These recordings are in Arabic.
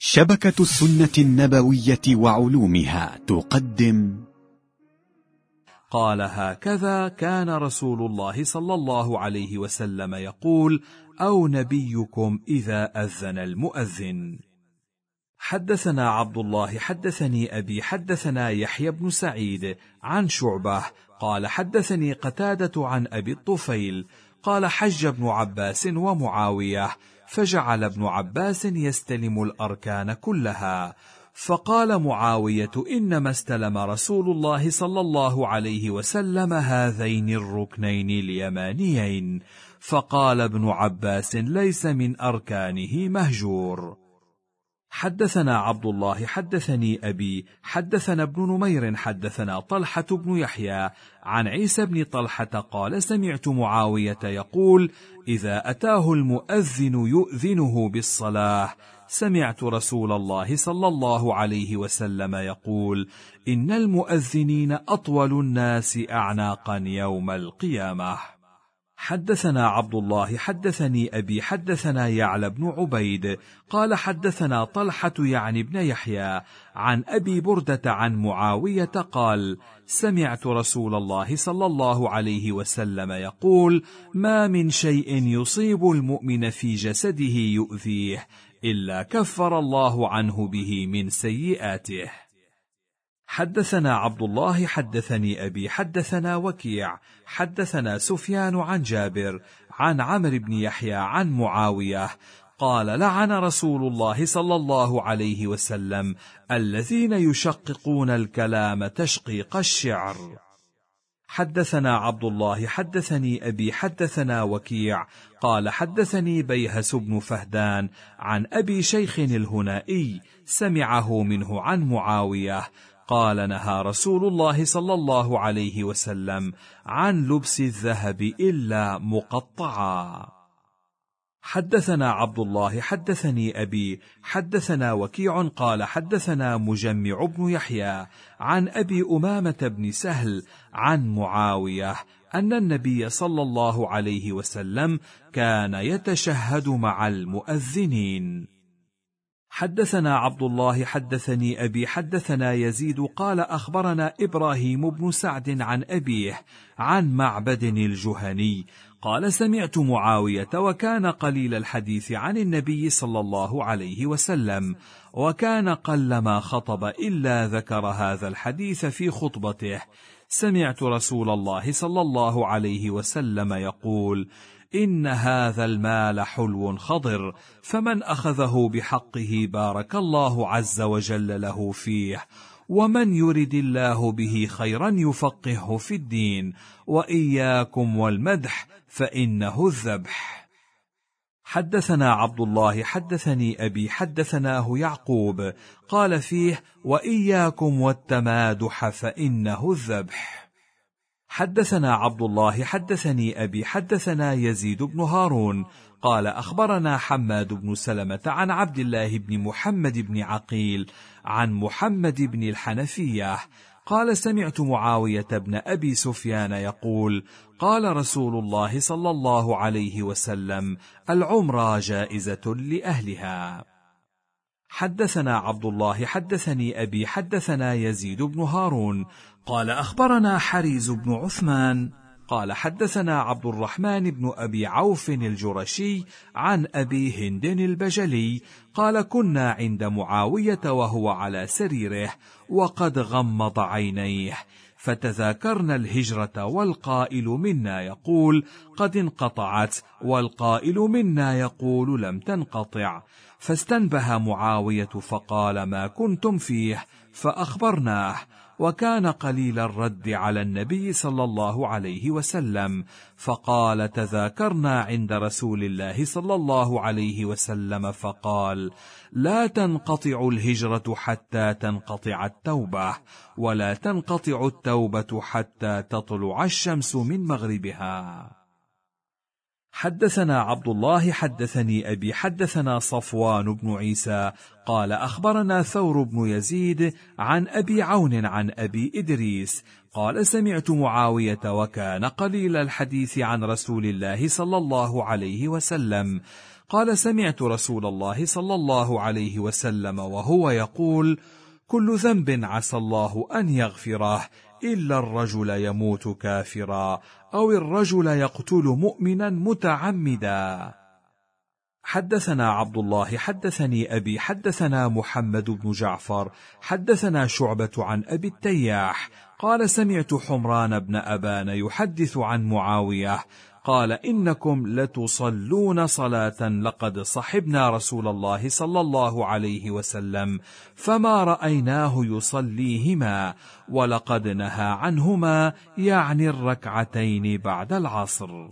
شبكة السنة النبوية وعلومها تقدم. قال: هكذا كان رسول الله صلى الله عليه وسلم يقول: أو نبيكم إذا أذن المؤذن. حدثنا عبد الله حدثني أبي حدثنا يحيى بن سعيد عن شعبة قال: حدثني قتادة عن أبي الطفيل قال: حج ابن عباس ومعاوية، فجعل ابن عباس يستلم الأركان كلها، فقال معاوية: إنما استلم رسول الله صلى الله عليه وسلم هذين الركنين اليمانيين. فقال ابن عباس: ليس من أركانه مهجور. حدثنا عبد الله حدثني أبي حدثنا ابن نمير حدثنا طلحة بن يحيى عن عيسى بن طلحة قال: سمعت معاوية يقول: إذا أتاه المؤذن يؤذنه بالصلاة، سمعت رسول الله صلى الله عليه وسلم يقول: إن المؤذنين أطول الناس أعناقا يوم القيامة. حدثنا عبد الله حدثني أبي حدثنا يعلى بن عبيد قال: حدثنا طلحة يعني بن يحيى عن أبي بردة عن معاوية قال: سمعت رسول الله صلى الله عليه وسلم يقول: ما من شيء يصيب المؤمن في جسده يؤذيه إلا كفر الله عنه به من سيئاته. حدثنا عبد الله حدثني أبي حدثنا وكيع حدثنا سفيان عن جابر عن عمرو بن يحيى عن معاوية قال: لعن رسول الله صلى الله عليه وسلم الذين يشققون الكلام تشقيق الشعر. حدثنا عبد الله حدثني أبي حدثنا وكيع قال: حدثني بيهس بن فهدان عن أبي شيخ الهنائي سمعه منه عن معاوية قال: نهى رسول الله صلى الله عليه وسلم عن لبس الذهب إلا مقطعا. حدثنا عبد الله حدثني أبي حدثنا وكيع قال: حدثنا مجمع بن يحيى عن أبي أمامة بن سهل عن معاوية أن النبي صلى الله عليه وسلم كان يتشهد مع المؤذنين. حدثنا عبد الله حدثني أبي حدثنا يزيد قال: أخبرنا إبراهيم بن سعد عن أبيه عن معبد الجهني قال: سمعت معاوية وكان قليل الحديث عن النبي صلى الله عليه وسلم، وكان قلما خطب إلا ذكر هذا الحديث في خطبته: سمعت رسول الله صلى الله عليه وسلم يقول: إن هذا المال حلو خضر، فمن أخذه بحقه بارك الله عز وجل له فيه، ومن يرد الله به خيرا يفقهه في الدين، وإياكم والمدح فإنه الذبح. حدثنا عبد الله حدثني أبي حدثناه يعقوب قال فيه: وإياكم والتمادح فإنه الذبح. حدثنا عبد الله حدثني أبي حدثنا يزيد بن هارون قال: أخبرنا حماد بن سلمة عن عبد الله بن محمد بن عقيل عن محمد بن الحنفية قال: سمعت معاوية بن أبي سفيان يقول: قال رسول الله صلى الله عليه وسلم: العمرة جائزة لأهلها. حدثنا عبد الله حدثني أبي حدثنا يزيد بن هارون قال: أخبرنا حريز بن عثمان قال: حدثنا عبد الرحمن بن أبي عوف الجرشي عن أبي هند البجلي قال: كنا عند معاوية وهو على سريره وقد غمض عينيه، فتذاكرنا الهجرة، والقائل منا يقول: قد انقطعت، والقائل منا يقول: لم تنقطع. فاستنبه معاوية فقال: ما كنتم فيه؟ فأخبرناه، وكان قليل الرد على النبي صلى الله عليه وسلم، فقال: تذاكرنا عند رسول الله صلى الله عليه وسلم فقال: لا تنقطع الهجرة حتى تنقطع التوبة، ولا تنقطع التوبة حتى تطلع الشمس من مغربها. حدثنا عبد الله حدثني أبي حدثنا صفوان بن عيسى قال: أخبرنا ثور بن يزيد عن أبي عون عن أبي إدريس قال: سمعت معاوية وكان قليل الحديث عن رسول الله صلى الله عليه وسلم قال: سمعت رسول الله صلى الله عليه وسلم وهو يقول: كل ذنب عسى الله أن يغفره إلا الرجل يموت كافرا أو الرجل يقتل مؤمنا متعمدا. حدثنا عبد الله حدثني أبي حدثنا محمد بن جعفر حدثنا شعبة عن أبي التياح قال: سمعت حمران بن أبان يحدث عن معاوية قال: إنكم لتصلون صلاة لقد صحبنا رسول الله صلى الله عليه وسلم فما رأيناه يصليهما ولقد نهى عنهما، يعني الركعتين بعد العصر.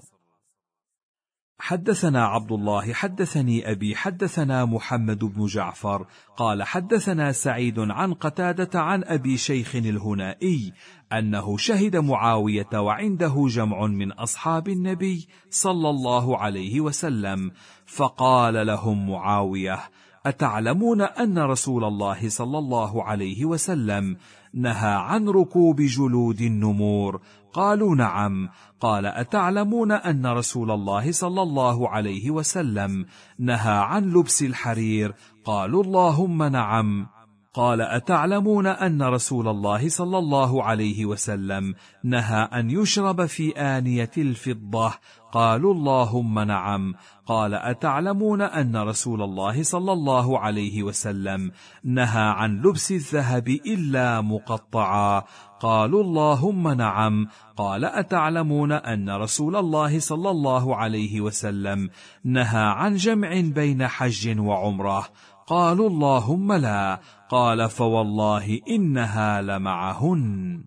حدثنا عبد الله حدثني أبي حدثنا محمد بن جعفر قال: حدثنا سعيد عن قتادة عن أبي شيخ الهنائي أنه شهد معاوية وعنده جمع من أصحاب النبي صلى الله عليه وسلم، فقال لهم معاوية: أتعلمون أن رسول الله صلى الله عليه وسلم نهى عن ركوب جلود النمور؟ قالوا: نعم. قال: أتعلمون أن رسول الله صلى الله عليه وسلم نهى عن لبس الحرير؟ قالوا: اللهم نعم. قال: أتعلمون أن رسول الله صلى الله عليه وسلم نهى أن يشرب في آنية الفضة؟ قالوا: اللهم نعم. قال: أتعلمون أن رسول الله صلى الله عليه وسلم نهى عن لبس الذهب إلا مقطعا؟ قالوا: اللهم نعم. قال: أتعلمون أن رسول الله صلى الله عليه وسلم نهى عن جمع بين حج وعمرة؟ قالوا: اللهم لا. قال: فوالله إنها لمعهن.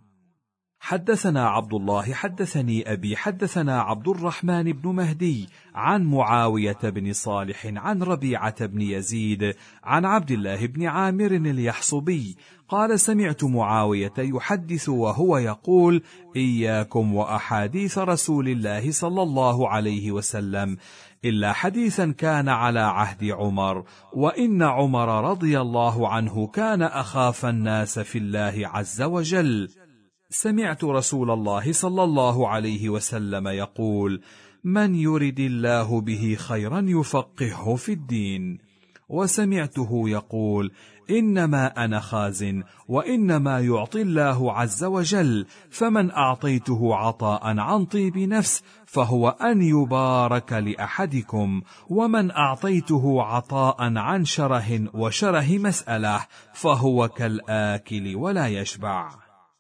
حدثنا عبد الله حدثني أبي حدثنا عبد الرحمن بن مهدي عن معاوية بن صالح عن ربيعة بن يزيد عن عبد الله بن عامر اليحصبي قال: سمعت معاوية يحدث وهو يقول: إياكم وأحاديث رسول الله صلى الله عليه وسلم إلا حديثا كان على عهد عمر، وإن عمر رضي الله عنه كان أخاف الناس في الله عز وجل. سمعت رسول الله صلى الله عليه وسلم يقول: من يرد الله به خيرا يفقهه في الدين. وسمعته يقول: إنما أنا خازن وإنما يعطي الله عز وجل، فمن أعطيته عطاء عن طيب نفس فهو أن يبارك لأحدكم، ومن أعطيته عطاء عن شره وشره مسألة فهو كالآكل ولا يشبع.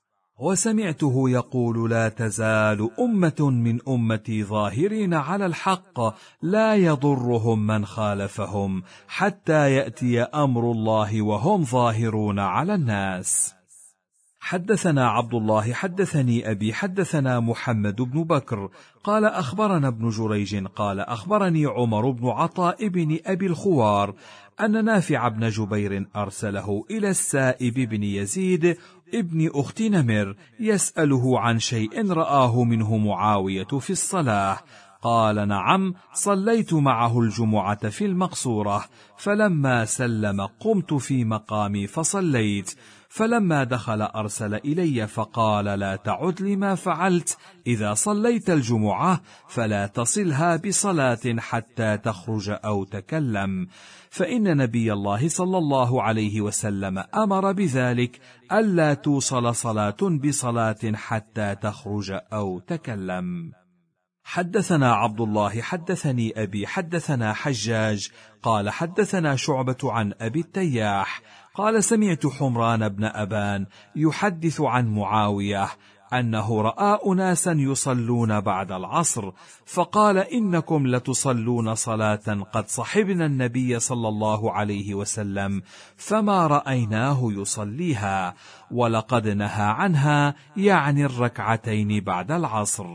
وسمعته يقول: لا تزال أمة من أمتي ظاهرين على الحق لا يضرهم من خالفهم حتى يأتي أمر الله وهم ظاهرون على الناس. حدثنا عبد الله حدثني أبي حدثنا محمد بن بكر قال: أخبرنا ابن جريج قال: أخبرني عمر بن عطاء بن أبي الخوار أن نافع بن جبير أرسله إلى السائب بن يزيد ابن أخت نمر يسأله عن شيء رآه منه معاوية في الصلاة. قال: نعم، صليت معه الجمعة في المقصورة، فلما سلم قمت في مقامي فصليت، فلما دخل أرسل إلي فقال: لا تعد لما فعلت، إذا صليت الجمعة فلا تصلها بصلاة حتى تخرج أو تكلم، فإن نبي الله صلى الله عليه وسلم أمر بذلك، ألا توصل صلاة بصلاة حتى تخرج أو تكلم. حدثنا عبد الله حدثني أبي حدثنا حجاج قال: حدثنا شعبة عن أبي التياح قال: سمعت حمران بن أبان يحدث عن معاوية أنه رأى أناسا يصلون بعد العصر، فقال: إنكم لتصلون صلاة قد صحبنا النبي صلى الله عليه وسلم فما رأيناه يصليها، ولقد نهى عنها، يعني الركعتين بعد العصر.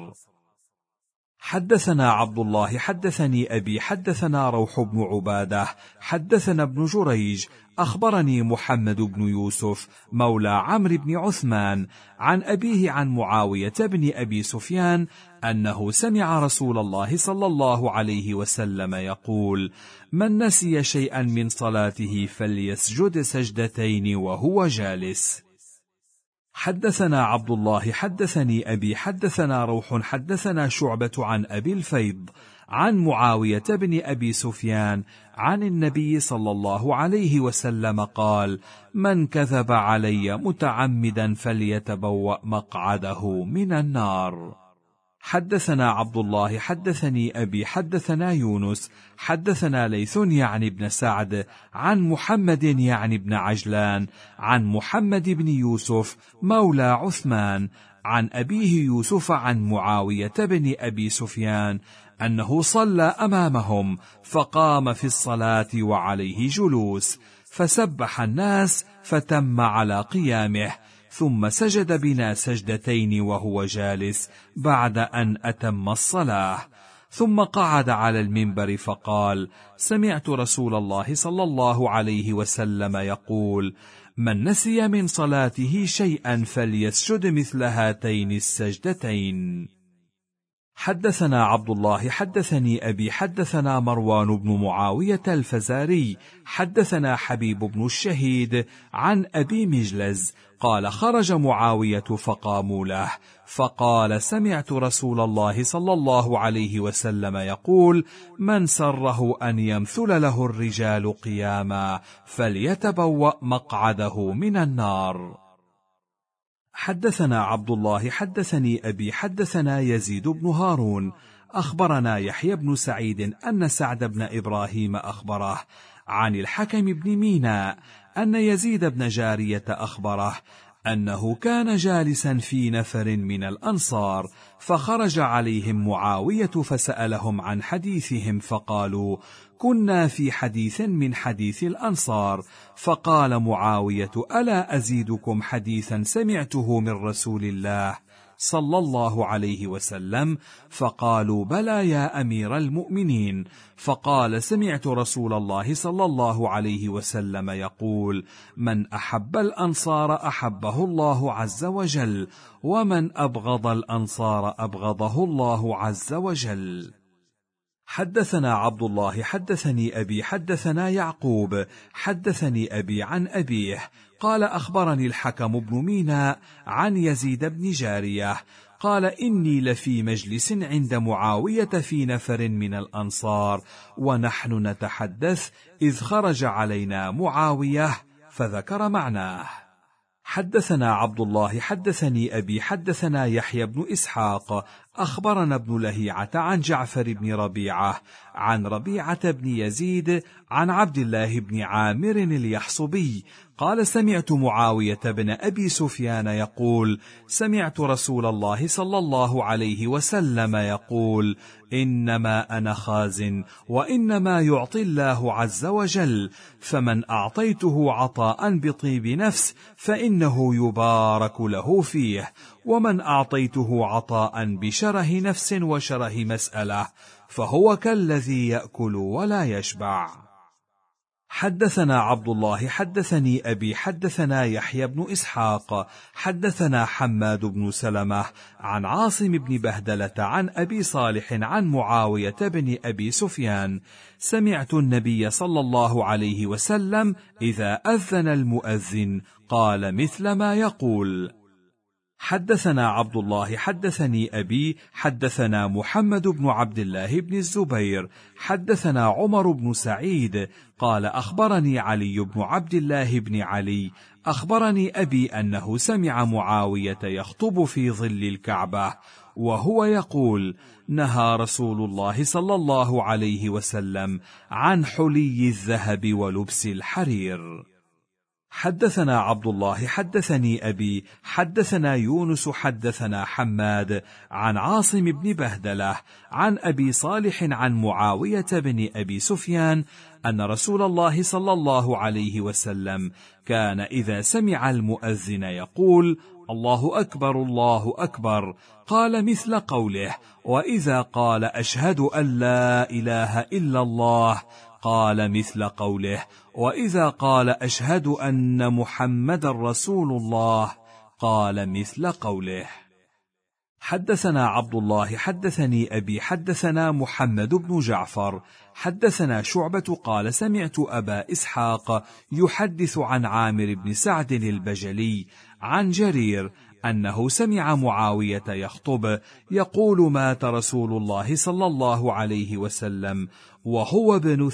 حدثنا عبد الله حدثني أبي حدثنا روح بن عبادة حدثنا ابن جريج أخبرني محمد بن يوسف مولى عمرو بن عثمان عن أبيه عن معاوية بن أبي سفيان أنه سمع رسول الله صلى الله عليه وسلم يقول: من نسي شيئا من صلاته فليسجد سجدتين وهو جالس. حدثنا عبد الله حدثني أبي حدثنا روح حدثنا شعبة عن أبي الفيض عن معاوية بن أبي سفيان عن النبي صلى الله عليه وسلم قال: من كذب علي متعمدا فليتبوأ مقعده من النار. حدثنا عبد الله حدثني أبي حدثنا يونس حدثنا ليث يعني بن سعد عن محمد يعني بن عجلان عن محمد بن يوسف مولى عثمان عن أبيه يوسف عن معاوية بن أبي سفيان أنه صلى أمامهم فقام في الصلاة وعليه جلوس، فسبح الناس فتم على قيامه، ثم سجد بنا سجدتين وهو جالس بعد أن أتم الصلاة، ثم قعد على المنبر فقال: سمعت رسول الله صلى الله عليه وسلم يقول: من نسي من صلاته شيئا فليسجد مثل هاتين السجدتين. حدثنا عبد الله حدثني أبي حدثنا مروان بن معاوية الفزاري حدثنا حبيب بن الشهيد عن أبي مجلز قال: خرج معاوية فقاموا له، فقال: سمعت رسول الله صلى الله عليه وسلم يقول: من سره أن يمثل له الرجال قياما فليتبوأ مقعده من النار. حدثنا عبد الله حدثني أبي حدثنا يزيد بن هارون أخبرنا يحيى بن سعيد أن سعد بن إبراهيم أخبره عن الحكم بن ميناء أن يزيد بن جارية أخبره أنه كان جالسا في نفر من الأنصار، فخرج عليهم معاوية فسألهم عن حديثهم، فقالوا: كنا في حديث من حديث الأنصار. فقال معاوية: ألا أزيدكم حديثا سمعته من رسول الله صلى الله عليه وسلم؟ فقالوا: بلى يا أمير المؤمنين. فقال: سمعت رسول الله صلى الله عليه وسلم يقول: من أحب الأنصار أحبه الله عز وجل، ومن أبغض الأنصار أبغضه الله عز وجل. حدثنا عبد الله حدثني أبي حدثنا يعقوب حدثني أبي عن أبيه قال: أخبرني الحكم بن ميناء عن يزيد بن جارية قال: إني لفي مجلس عند معاوية في نفر من الأنصار ونحن نتحدث إذ خرج علينا معاوية، فذكر معناه. حدثنا عبد الله حدثني أبي حدثنا يحيى بن إسحاق أخبرنا ابن لهيعة عن جعفر بن ربيعة عن ربيعة بن يزيد عن عبد الله بن عامر اليحصبي قال: سمعت معاوية بن أبي سفيان يقول: سمعت رسول الله صلى الله عليه وسلم يقول: إنما أنا خازن، وإنما يعطي الله عز وجل، فمن أعطيته عطاء بطيب نفس فإنه يبارك له فيه، ومن أعطيته عطاء بشره نفس وشره مسألة فهو كالذي يأكل ولا يشبع. حدثنا عبد الله حدثني أبي حدثنا يحيى بن إسحاق حدثنا حماد بن سلمة عن عاصم بن بهدلة عن أبي صالح عن معاوية بن أبي سفيان: سمعت النبي صلى الله عليه وسلم إذا أذن المؤذن قال مثل ما يقول. حدثنا عبد الله حدثني أبي حدثنا محمد بن عبد الله بن الزبير حدثنا عمر بن سعيد قال: أخبرني علي بن عبد الله بن علي أخبرني أبي أنه سمع معاوية يخطب في ظل الكعبة وهو يقول: نهى رسول الله صلى الله عليه وسلم عن حلي الذهب ولبس الحرير. حدثنا عبد الله حدثني أبي حدثنا يونس حدثنا حماد عن عاصم بن بهدلة عن أبي صالح عن معاوية بن أبي سفيان أن رسول الله صلى الله عليه وسلم كان إذا سمع المؤذن يقول: الله أكبر الله أكبر، قال مثل قوله، وإذا قال: أشهد أن لا إله إلا الله، قال مثل قوله، وإذا قال: أشهد أن محمد رسول الله، قال مثل قوله. حدثنا عبد الله حدثني أبي حدثنا محمد بن جعفر حدثنا شعبة قال: سمعت أبا إسحاق يحدث عن عامر بن سعد البجلي عن جرير أنه سمع معاوية يخطب يقول: مات رسول الله صلى الله عليه وسلم وهو ابن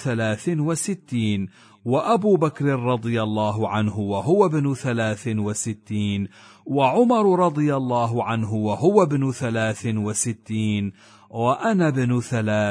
63، وأبو بكر رضي الله عنه وهو ابن 63، وعمر رضي الله عنه وهو ابن 63، وأنا ابن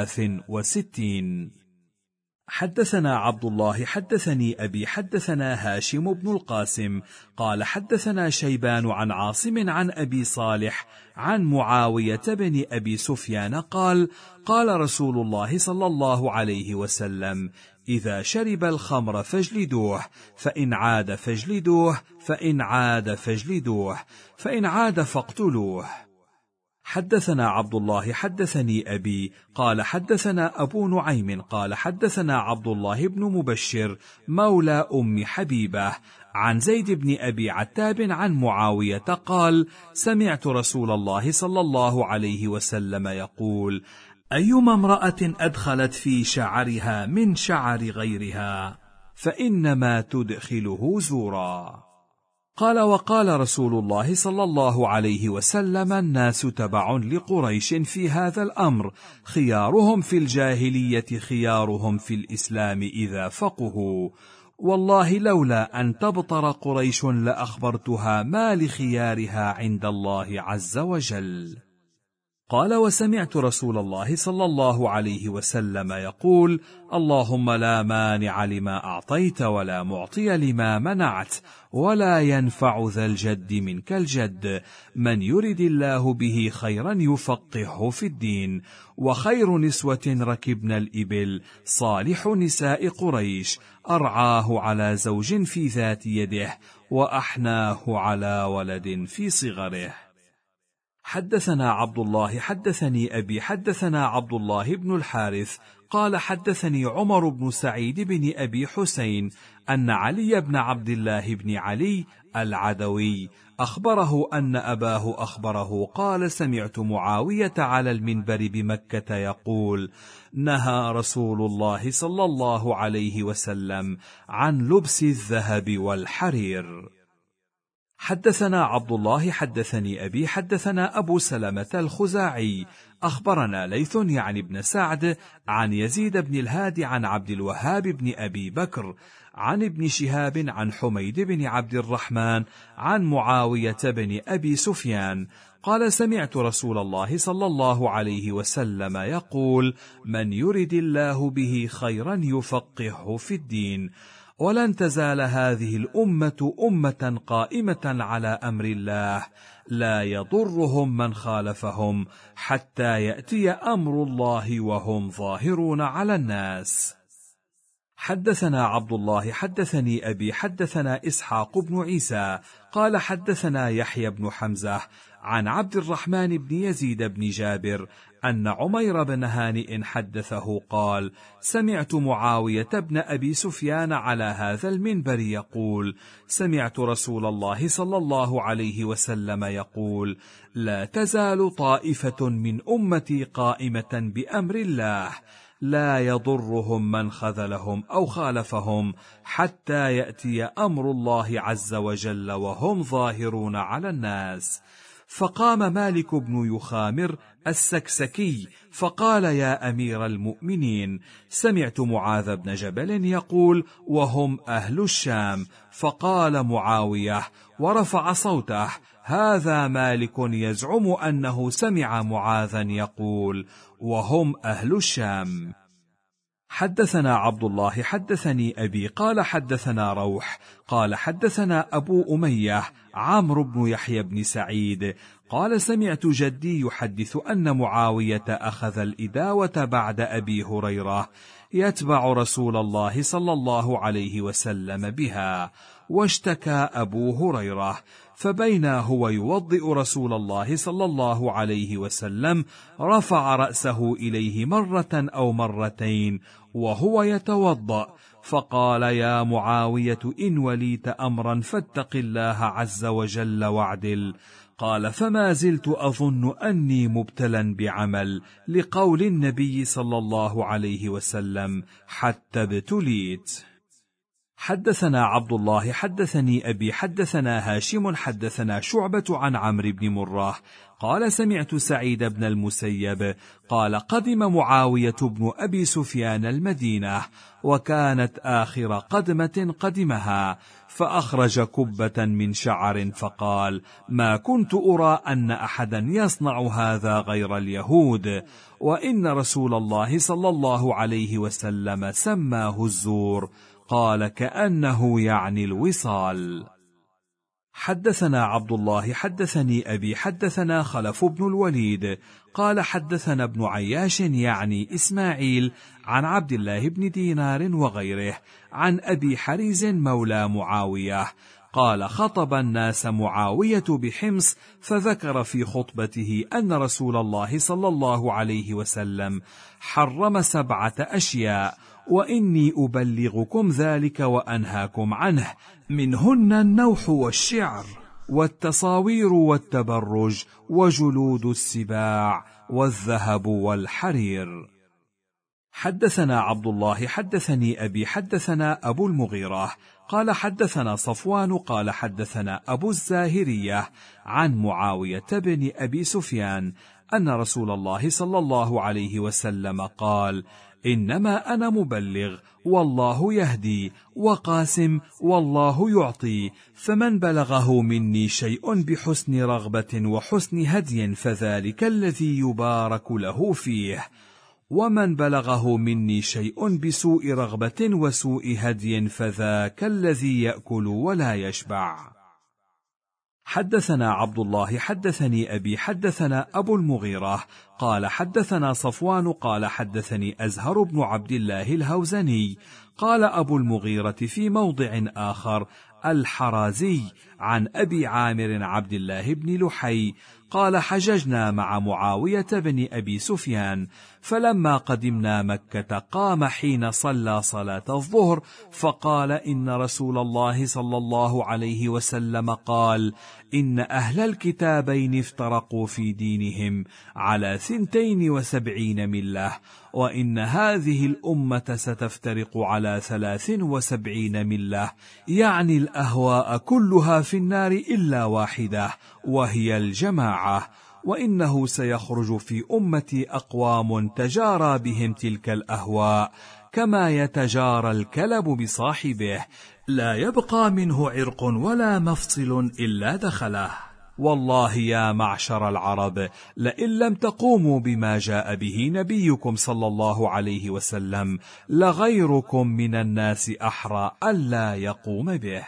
63. حدثنا عبد الله حدثني أبي حدثنا هاشم بن القاسم قال حدثنا شيبان عن عاصم عن أبي صالح عن معاوية بن أبي سفيان قال: قال رسول الله صلى الله عليه وسلم: إذا شرب الخمر فاجلدوه، فإن عاد فاجلدوه، فإن عاد فاجلدوه، فإن عاد فاقتلوه. حدثنا عبد الله حدثني أبي قال حدثنا أبو نعيم قال حدثنا عبد الله بن مبشر مولى أم حبيبة عن زيد بن أبي عتاب عن معاوية قال: سمعت رسول الله صلى الله عليه وسلم يقول: أيما امرأة أدخلت في شعرها من شعر غيرها فإنما تدخله زورا. قال: وقال رسول الله صلى الله عليه وسلم: الناس تبع لقريش في هذا الأمر، خيارهم في الجاهلية خيارهم في الإسلام إذا فقهوا، والله لولا أن تبطر قريش لأخبرتها ما لخيارها عند الله عز وجل. قال: وسمعت رسول الله صلى الله عليه وسلم يقول: اللهم لا مانع لما أعطيت ولا معطي لما منعت ولا ينفع ذا الجد منك الجد، من يرد الله به خيرا يفقهه في الدين. وخير نسوة ركبن الإبل صالح نساء قريش، أرعاه على زوج في ذات يده، وأحناه على ولد في صغره. حدثنا عبد الله حدثني أبي حدثنا عبد الله بن الحارث قال حدثني عمر بن سعيد بن أبي حسين أن علي بن عبد الله بن علي العدوي أخبره أن أباه أخبره قال: سمعت معاوية على المنبر بمكة يقول: نهى رسول الله صلى الله عليه وسلم عن لبس الذهب والحرير. حدثنا عبد الله حدثني أبي حدثنا أبو سلمة الخزاعي أخبرنا ليث يعني بن سعد عن يزيد بن الهادي عن عبد الوهاب بن أبي بكر عن ابن شهاب عن حميد بن عبد الرحمن عن معاوية بن أبي سفيان قال: سمعت رسول الله صلى الله عليه وسلم يقول: من يرد الله به خيرا يفقهه في الدين. ولن تزال هذه الأمة أمة قائمة على أمر الله لا يضرهم من خالفهم حتى يأتي أمر الله وهم ظاهرون على الناس. حدثنا عبد الله حدثني أبي حدثنا إسحاق بن عيسى قال حدثنا يحيى بن حمزة عن عبد الرحمن بن يزيد بن جابر أن عمير بن هانئ حدثه قال: سمعت معاوية بن أبي سفيان على هذا المنبر يقول: سمعت رسول الله صلى الله عليه وسلم يقول: لا تزال طائفة من أمتي قائمة بأمر الله لا يضرهم من خذلهم أو خالفهم حتى يأتي أمر الله عز وجل وهم ظاهرون على الناس. فقام مالك بن يخامر السكسكي فقال: يا أمير المؤمنين، سمعت معاذ بن جبل يقول: وهم أهل الشام. فقال معاوية ورفع صوته: هذا مالك يزعم أنه سمع معاذا يقول: وهم أهل الشام. حدثنا عبد الله حدثني أبي قال حدثنا روح قال حدثنا أبو أمية عمرو بن يحيى بن سعيد قال: سمعت جدي يحدث أن معاوية أخذ الإداوة بعد أبي هريرة يتبع رسول الله صلى الله عليه وسلم بها، واشتكى أبو هريرة، فبينا هو يوضئ رسول الله صلى الله عليه وسلم رفع رأسه إليه مرة أو مرتين وهو يتوضأ، فقال: يا معاوية، إن وليت أمرا فاتق الله عز وجل واعدل. قال: فما زلت أظن أني مبتلا بعمل، لقول النبي صلى الله عليه وسلم: حتى ابتليت. حدثنا عبد الله حدثني أبي حدثنا هاشم حدثنا شعبة عن عمرو بن مرة قال سمعت سعيد بن المسيب قال قدم معاوية بن أبي سفيان المدينة وكانت آخر قدمة قدمها، فأخرج كبة من شعر فقال: ما كنت أرى أن أحدا يصنع هذا غير اليهود، وإن رسول الله صلى الله عليه وسلم سماه الزور. قال: كأنه يعني الوصال. حدثنا عبد الله حدثني أبي حدثنا خلف بن الوليد قال حدثنا ابن عياش يعني إسماعيل عن عبد الله بن دينار وغيره عن أبي حريز مولى معاوية قال: خطب الناس معاوية بحمص فذكر في خطبته أن رسول الله صلى الله عليه وسلم حرم 7 أشياء، وإني أبلغكم ذلك وأنهاكم عنه، منهن النوح والشعر والتصاوير والتبرج وجلود السباع والذهب والحرير. حدثنا عبد الله حدثني أبي حدثنا أبو المغيرة قال حدثنا صفوان قال حدثنا أبو الزاهرية عن معاوية بن أبي سفيان أن رسول الله صلى الله عليه وسلم قال: إنما أنا مبلغ والله يهدي، وقاسم والله يعطي، فمن بلغه مني شيء بحسن رغبة وحسن هدي فذلك الذي يبارك له فيه، ومن بلغه مني شيء بسوء رغبة وسوء هدي فذاك الذي يأكل ولا يشبع. حدثنا عبد الله حدثني أبي حدثنا أبو المغيرة قال حدثنا صفوان قال حدثني أزهر بن عبد الله الهوزني قال أبو المغيرة في موضع آخر الحرازي عن أبي عامر عبد الله بن لحي قال: حججنا مع معاوية بن أبي سفيان، فلما قدمنا مكة قام حين صلى صلاة الظهر فقال: إن رسول الله صلى الله عليه وسلم قال: إن أهل الكتابين افترقوا في دينهم على 72 ملة، وإن هذه الأمة ستفترق على 73 ملة، يعني الأهواء كلها في النار إلا واحدة وهي الجماعة، وإنه سيخرج في أمتي أقوام تجارى بهم تلك الأهواء كما يتجارى الكلب بصاحبه، لا يبقى منه عرق ولا مفصل إلا دخله. والله يا معشر العرب، لئن لم تقوموا بما جاء به نبيكم صلى الله عليه وسلم لغيركم من الناس أحرى ألا يقوم به.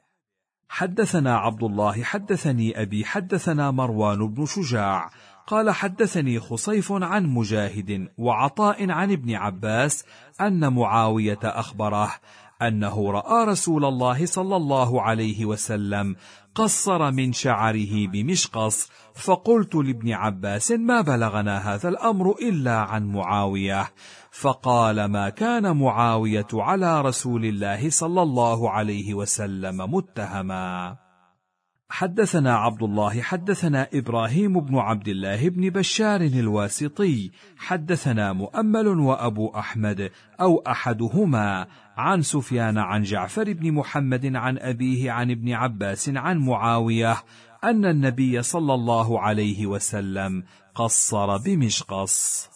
حدثنا عبد الله حدثني أبي حدثنا مروان بن شجاع قال حدثني خصيف عن مجاهد وعطاء عن ابن عباس أن معاوية أخبره أنه رأى رسول الله صلى الله عليه وسلم قصر من شعره بمشقص، فقلت لابن عباس: ما بلغنا هذا الأمر إلا عن معاوية، فقال: ما كان معاوية على رسول الله صلى الله عليه وسلم متهما. حدثنا عبد الله حدثنا إبراهيم بن عبد الله بن بشار الواسطي حدثنا مؤمل وأبو أحمد أو أحدهما عن سفيان عن جعفر بن محمد عن أبيه عن ابن عباس عن معاوية أن النبي صلى الله عليه وسلم قصر بمشقص.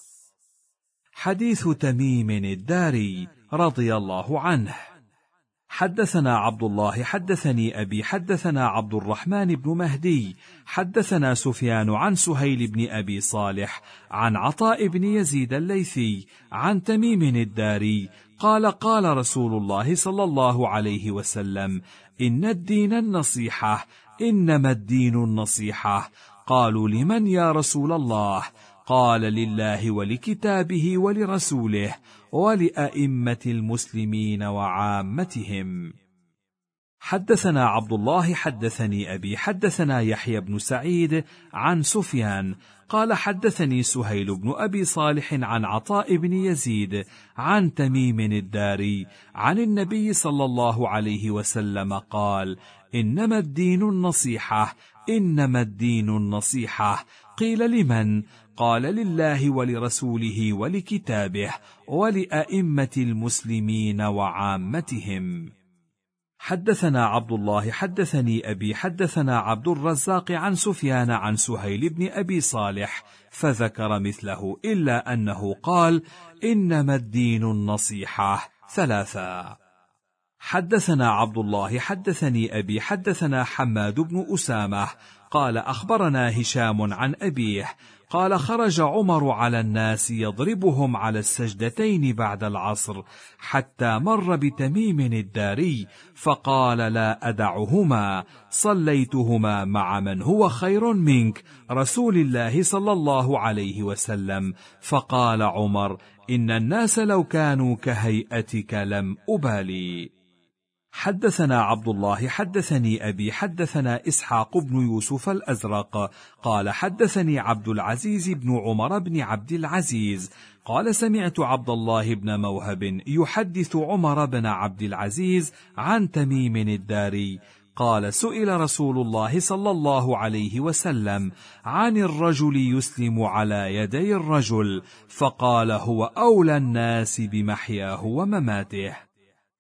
حديث تميم الداري رضي الله عنه. حدثنا عبد الله حدثني أبي حدثنا عبد الرحمن بن مهدي حدثنا سفيان عن سهيل بن أبي صالح عن عطاء بن يزيد الليثي عن تميم الداري قال: قال رسول الله صلى الله عليه وسلم: إن الدين النصيحة، إنما الدين النصيحة. قالوا: لمن يا رسول الله؟ قال: لله ولكتابه ولرسوله ولأئمة المسلمين وعامتهم. حدثنا عبد الله حدثني أبي حدثنا يحيى بن سعيد عن سفيان قال حدثني سهيل بن أبي صالح عن عطاء بن يزيد عن تميم الداري عن النبي صلى الله عليه وسلم قال: إنما الدين النصيحة، إنما الدين النصيحة. قيل: لمن؟ قال: لله ولرسوله ولكتابه ولأئمة المسلمين وعامتهم. حدثنا عبد الله حدثني أبي حدثنا عبد الرزاق عن سفيان عن سهيل بن أبي صالح فذكر مثله إلا أنه قال: إنما الدين النصيحة 3. حدثنا عبد الله حدثني أبي حدثنا حماد بن أسامة قال أخبرنا هشام عن أبيه قال: خرج عمر على الناس يضربهم على السجدتين بعد العصر حتى مر بتميم الداري فقال: لا أدعهما، صليتهما مع من هو خير منك، رسول الله صلى الله عليه وسلم. فقال عمر: إن الناس لو كانوا كهيئتك لم أبالي. حدثنا عبد الله حدثني أبي حدثنا إسحاق بن يوسف الأزرق قال حدثني عبد العزيز بن عمر بن عبد العزيز قال: سمعت عبد الله بن موهب يحدث عمر بن عبد العزيز عن تميم الداري قال: سئل رسول الله صلى الله عليه وسلم عن الرجل يسلم على يدي الرجل، فقال: هو أولى الناس بمحياه ومماته.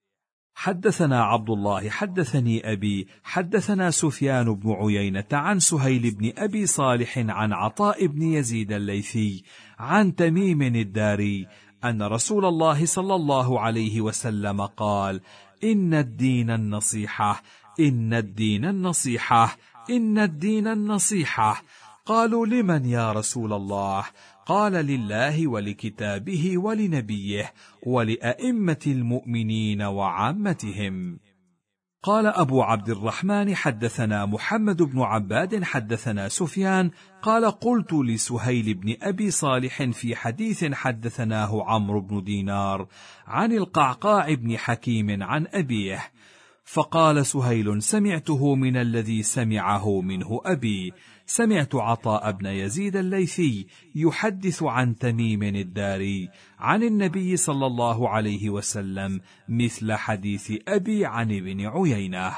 حدثنا عبد الله حدثني أبي حدثنا سفيان بن عيينة عن سهيل بن أبي صالح عن عطاء بن يزيد الليثي عن تميم الداري أن رسول الله صلى الله عليه وسلم قال: إن الدين النصيحة، إن الدين النصيحة، إن الدين النصيحة. قالوا: لمن يا رسول الله؟ قال: لله ولكتابه ولنبيه ولأئمة المؤمنين وعامتهم. قال أبو عبد الرحمن حدثنا محمد بن عباد حدثنا سفيان قال: قلت لسهيل بن أبي صالح في حديث حدثناه عمرو بن دينار عن القعقاع بن حكيم عن أبيه، فقال سهيل: سمعته من الذي سمعه منه أبي، سمعت عطاء بن يزيد الليثي يحدث عن تميم الداري عن النبي صلى الله عليه وسلم مثل حديث أبي عن ابن عيينة.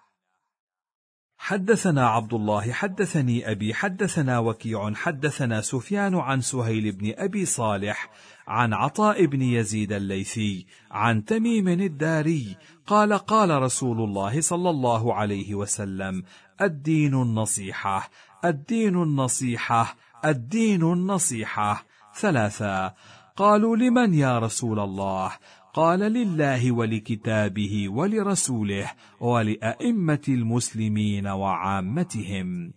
حدثنا عبد الله حدثني أبي حدثنا وكيع حدثنا سفيان عن سهيل بن أبي صالح عن عطاء بن يزيد الليثي عن تميم الداري قال: قال رسول الله صلى الله عليه وسلم: الدين النصيحة، الدين النصيحة، الدين النصيحة 3. قالوا: لمن يا رسول الله؟ قال: لله ولكتابه ولرسوله ولأئمة المسلمين وعامتهم.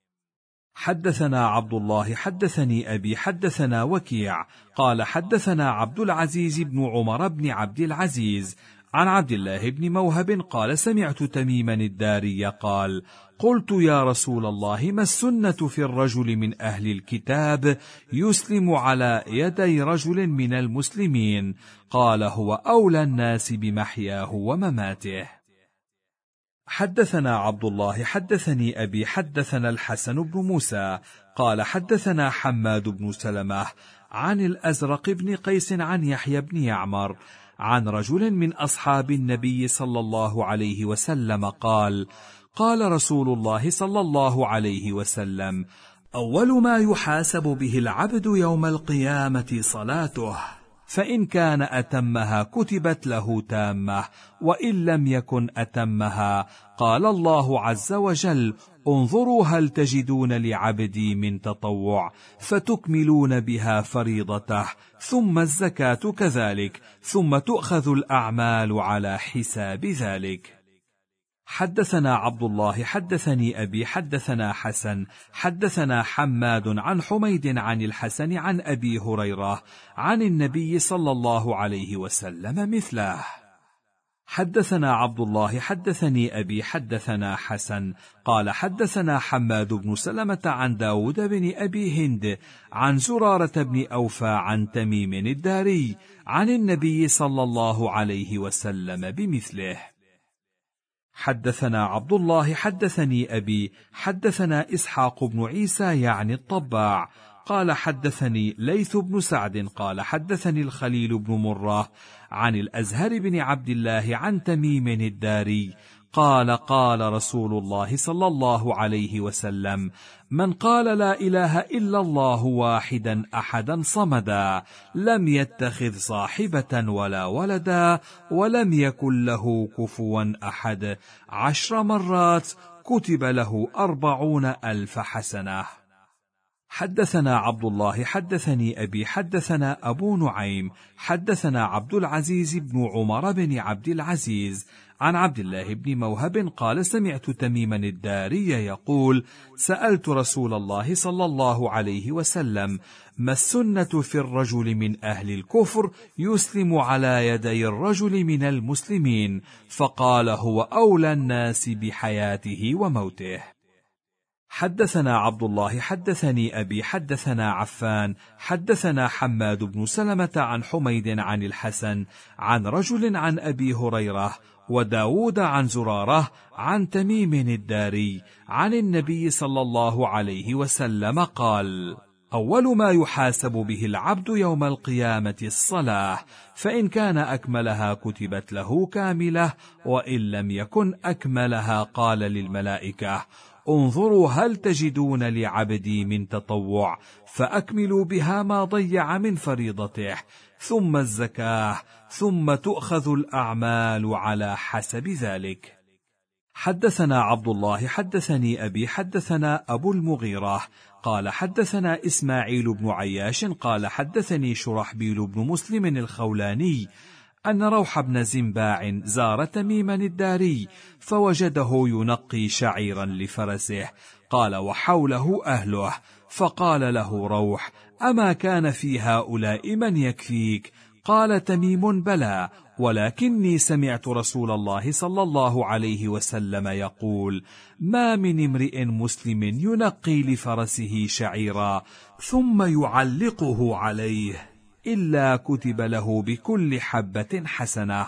حدثنا عبد الله حدثني أبي حدثنا وكيع قال حدثنا عبد العزيز بن عمر بن عبد العزيز عن عبد الله بن موهب قال: سمعت تميما الداري قال: قلت يا رسول الله: ما السنة في الرجل من أهل الكتاب يسلم على يدي رجل من المسلمين؟ قال: هو أولى الناس بمحياه ومماته. حدثنا عبد الله حدثني أبي حدثنا الحسن بن موسى قال حدثنا حماد بن سلمة عن الأزرق بن قيس عن يحيى بن يعمر عن رجل من أصحاب النبي صلى الله عليه وسلم قال: قال رسول الله صلى الله عليه وسلم: أول ما يحاسب به العبد يوم القيامة صلاته، فإن كان أتمها كتبت له تامة، وإن لم يكن أتمها قال الله عز وجل: انظروا هل تجدون لعبدي من تطوع، فتكملون بها فريضته، ثم الزكاة كذلك، ثم تؤخذ الأعمال على حساب ذلك. حدثنا عبد الله حدثني أبي حدثنا حسن حدثنا حماد عن حميد عن الحسن عن أبي هريرة عن النبي صلى الله عليه وسلم مثله. حدثنا عبد الله حدثني أبي حدثنا حسن قال حدثنا حماد بن سلمة عن داود بن أبي هند عن زرارة بن أوفى عن تميم الداري عن النبي صلى الله عليه وسلم بمثله. حدثنا عبد الله حدثني أبي حدثنا إسحاق بن عيسى يعني الطباع قال حدثني ليث بن سعد قال حدثني الخليل بن مرة عن الأزهر بن عبد الله عن تميم الداري قال: قال رسول الله صلى الله عليه وسلم: من قال لا إله إلا الله واحدا أحدا صمدا لم يتخذ صاحبة ولا ولدا ولم يكن له كفوا أحد 10 مرات كتب له 40,000 حسنة. حدثنا عبد الله حدثني أبي حدثنا أبو نعيم حدثنا عبد العزيز بن عمر بن عبد العزيز عن عبد الله بن موهب قال: سمعت تميما الداري يقول: سألت رسول الله صلى الله عليه وسلم: ما السنة في الرجل من أهل الكفر يسلم على يدي الرجل من المسلمين؟ فقال: هو أولى الناس بحياته وموته. حدثنا عبد الله حدثني أبي حدثنا عفان حدثنا حماد بن سلمة عن حميد عن الحسن عن رجل عن أبي هريرة وداود عن زرارة عن تميم الداري عن النبي صلى الله عليه وسلم قال: أول ما يحاسب به العبد يوم القيامة الصلاة، فإن كان أكملها كتبت له كاملة، وإن لم يكن أكملها قال للملائكة: انظروا هل تجدون لعبدي من تطوع فأكملوا بها ما ضيع من فريضته، ثم الزكاة، ثم تؤخذ الأعمال على حسب ذلك. حدثنا عبد الله حدثني أبي حدثنا أبو المغيرة قال: حدثنا إسماعيل بن عياش قال: حدثني شرحبيل بن مسلم الخولاني أن روح بن زنباع زار تميما الداري فوجده ينقي شعيرا لفرسه، قال: وحوله أهله، فقال له روح: أما كان في هؤلاء من يكفيك؟ قال تميم: بلى، ولكني سمعت رسول الله صلى الله عليه وسلم يقول: ما من امرئ مسلم ينقي لفرسه شعيرا ثم يعلقه عليه إلا كتب له بكل حبة حسنة.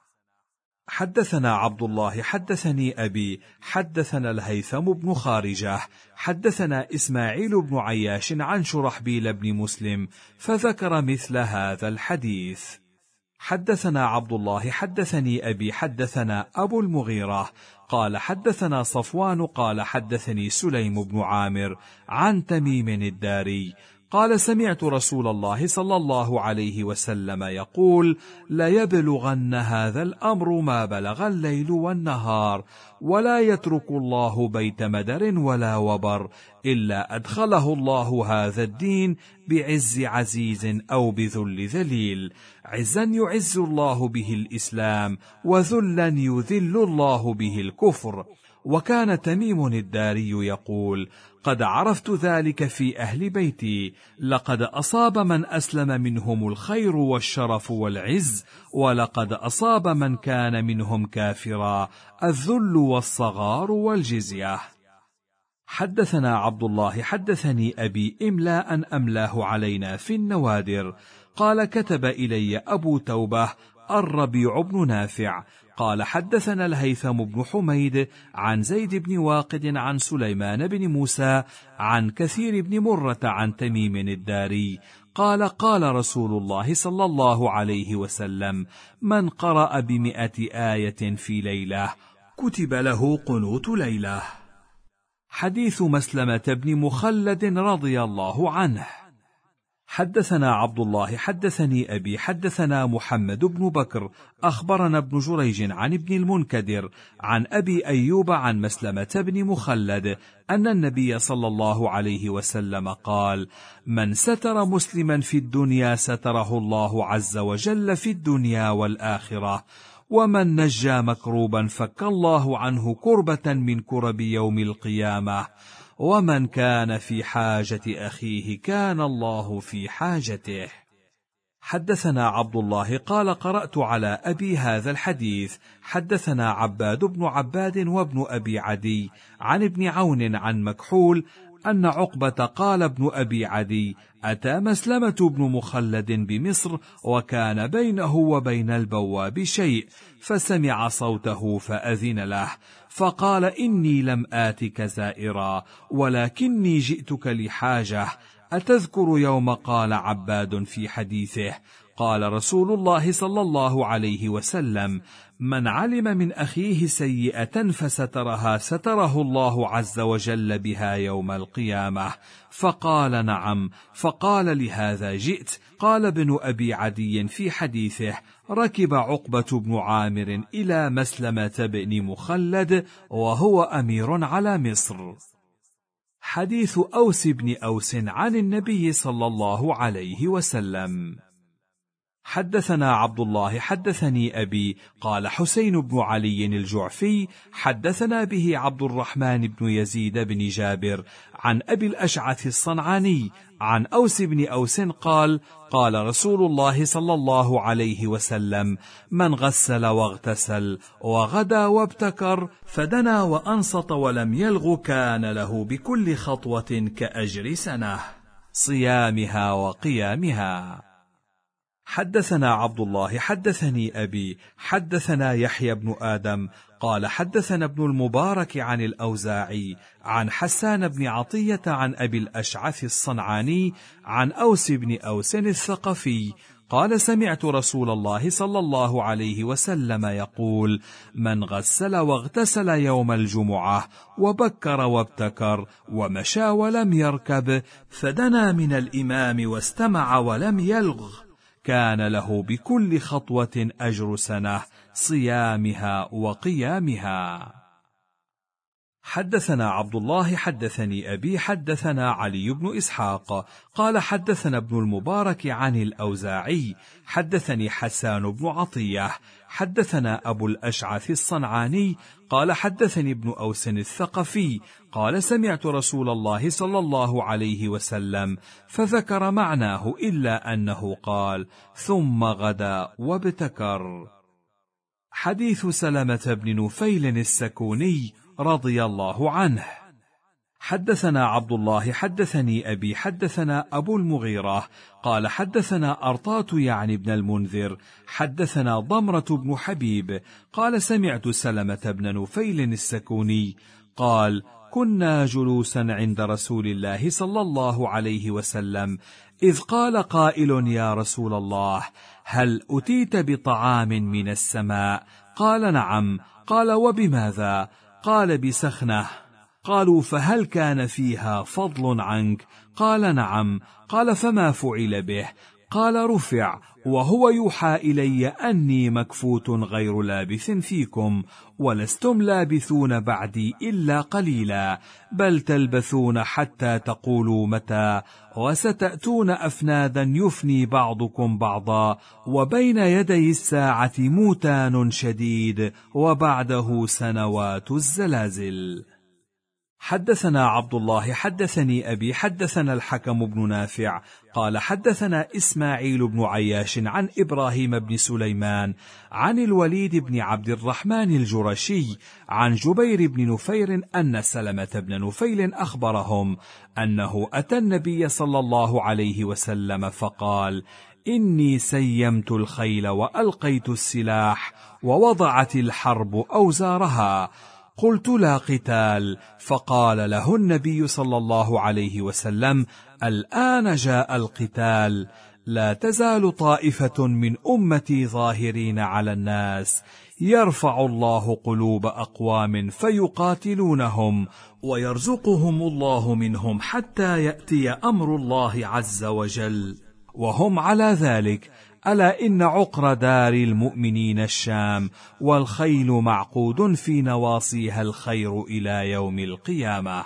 حدثنا عبد الله حدثني أبي حدثنا الهيثم بن خارجة حدثنا إسماعيل بن عياش عن شرحبيل بن مسلم فذكر مثل هذا الحديث. حدثنا عبد الله حدثني أبي حدثنا أبو المغيرة قال: حدثنا صفوان قال: حدثني سليم بن عامر عن تميم الداري قال: سمعت رسول الله صلى الله عليه وسلم يقول: ليبلغن هذا الأمر ما بلغ الليل والنهار، ولا يترك الله بيت مدر ولا وبر إلا أدخله الله هذا الدين بعز عزيز أو بذل ذليل، عزا يعز الله به الإسلام، وذلا يذل الله به الكفر. وكان تميم الداري يقول: قد عرفت ذلك في أهل بيتي، لقد أصاب من أسلم منهم الخير والشرف والعز، ولقد أصاب من كان منهم كافرا الذل والصغار والجزية. حدثنا عبد الله حدثني أبي إملاء أملاه علينا في النوادر قال: كتب إلي أبو توبة الربيع بن نافع قال: حدثنا الهيثم بن حميد عن زيد بن واقد عن سليمان بن موسى عن كثير بن مرة عن تميم الداري قال: قال رسول الله صلى الله عليه وسلم: من قرأ ب100 آية في ليلة كتب له قنوت ليلة. حديث مسلمة بن مخلد رضي الله عنه. حدثنا عبد الله حدثني أبي حدثنا محمد بن بكر أخبرنا ابن جريج عن ابن المنكدر عن أبي أيوب عن مسلمة بن مخلد أن النبي صلى الله عليه وسلم قال: من ستر مسلما في الدنيا ستره الله عز وجل في الدنيا والآخرة، ومن نجى مكروبا فك الله عنه كربة من كرب يوم القيامة، ومن كان في حاجة أخيه كان الله في حاجته. حدثنا عبد الله قال: قرأت على أبي هذا الحديث. حدثنا عباد بن عباد وابن أبي عدي عن ابن عون عن مكحول أن عقبة قال: ابن أبي عدي أتى مسلمة بن مخلد بمصر، وكان بينه وبين البواب شيء، فسمع صوته فأذن له، فقال: إني لم آتك زائرا، ولكني جئتك لحاجة. أتذكر يوم قال عباد في حديثه: قال رسول الله صلى الله عليه وسلم: من علم من أخيه سيئة فسترها ستره الله عز وجل بها يوم القيامة. فقال: نعم. فقال: لهذا جئت. قال ابن أبي عدي في حديثه: ركب عقبة بن عامر إلى مسلمة بن مخلد وهو أمير على مصر. حديث أوس بن أوس عن النبي صلى الله عليه وسلم. حدثنا عبد الله حدثني أبي قال حسين بن علي الجعفي حدثنا به عبد الرحمن بن يزيد بن جابر عن أبي الأشعث الصنعاني عن أوس بن أوس قال: قال رسول الله صلى الله عليه وسلم: من غسل واغتسل وغدا وابتكر فدنا وأنصت ولم يلغ كان له بكل خطوة كأجر سنة صيامها وقيامها. حدثنا عبد الله حدثني أبي حدثنا يحيى بن آدم قال حدثنا ابن المبارك عن الأوزاعي عن حسان بن عطية عن أبي الأشعث الصنعاني عن أوس بن أوس الثقفي قال: سمعت رسول الله صلى الله عليه وسلم يقول: من غسل واغتسل يوم الجمعة وبكر وابتكر ومشى ولم يركب فدنا من الإمام واستمع ولم يلغ كان له بكل خطوة أجر سنة صيامها وقيامها. حدثنا عبد الله حدثني أبي حدثنا علي بن إسحاق قال حدثنا ابن المبارك عن الأوزاعي حدثني حسان بن عطية حدثنا أبو الأشعث الصنعاني قال حدثني ابن أوس الثقفي قال: سمعت رسول الله صلى الله عليه وسلم فذكر معناه إلا أنه قال: ثم غدا وابتكر. حديث سلمة بن نفيل السكوني رضي الله عنه. حدثنا عبد الله حدثني أبي حدثنا أبو المغيرة قال حدثنا أرطاة يعني بن المنذر حدثنا ضمرة بن حبيب قال: سمعت سلمة بن نفيل السكوني قال: كنا جلوسا عند رسول الله صلى الله عليه وسلم إذ قال قائل: يا رسول الله، هل أتيت بطعام من السماء؟ قال: نعم. قال: وبماذا؟ قال: بسخنة. قالوا: فهل كان فيها فضل عنك؟ قال: نعم. قال: فما فعل به؟ قال: رفع وهو يوحى إلي أني مكفوت غير لابث فيكم، ولستم لابثون بعدي إلا قليلا، بل تلبثون حتى تقولوا متى، وستأتون أفنادا يفني بعضكم بعضا، وبين يدي الساعة موتان شديد، وبعده سنوات الزلازل. حدثنا عبد الله حدثني أبي حدثنا الحكم بن نافع قال حدثنا إسماعيل بن عياش عن إبراهيم بن سليمان عن الوليد بن عبد الرحمن الجرشي عن جبير بن نفير أن سلمة بن نفيل أخبرهم أنه أتى النبي صلى الله عليه وسلم فقال: إني سيمت الخيل وألقيت السلاح ووضعت الحرب أوزارها. قلت: لا قتال. فقال له النبي صلى الله عليه وسلم: الآن جاء القتال. لا تزال طائفة من أمتي ظاهرين على الناس، يرفع الله قلوب أقوام فيقاتلونهم، ويرزقهم الله منهم حتى يأتي أمر الله عز وجل وهم على ذلك. ألا إن عقر دار المؤمنين الشام، والخيل معقود في نواصيها الخير إلى يوم القيامة.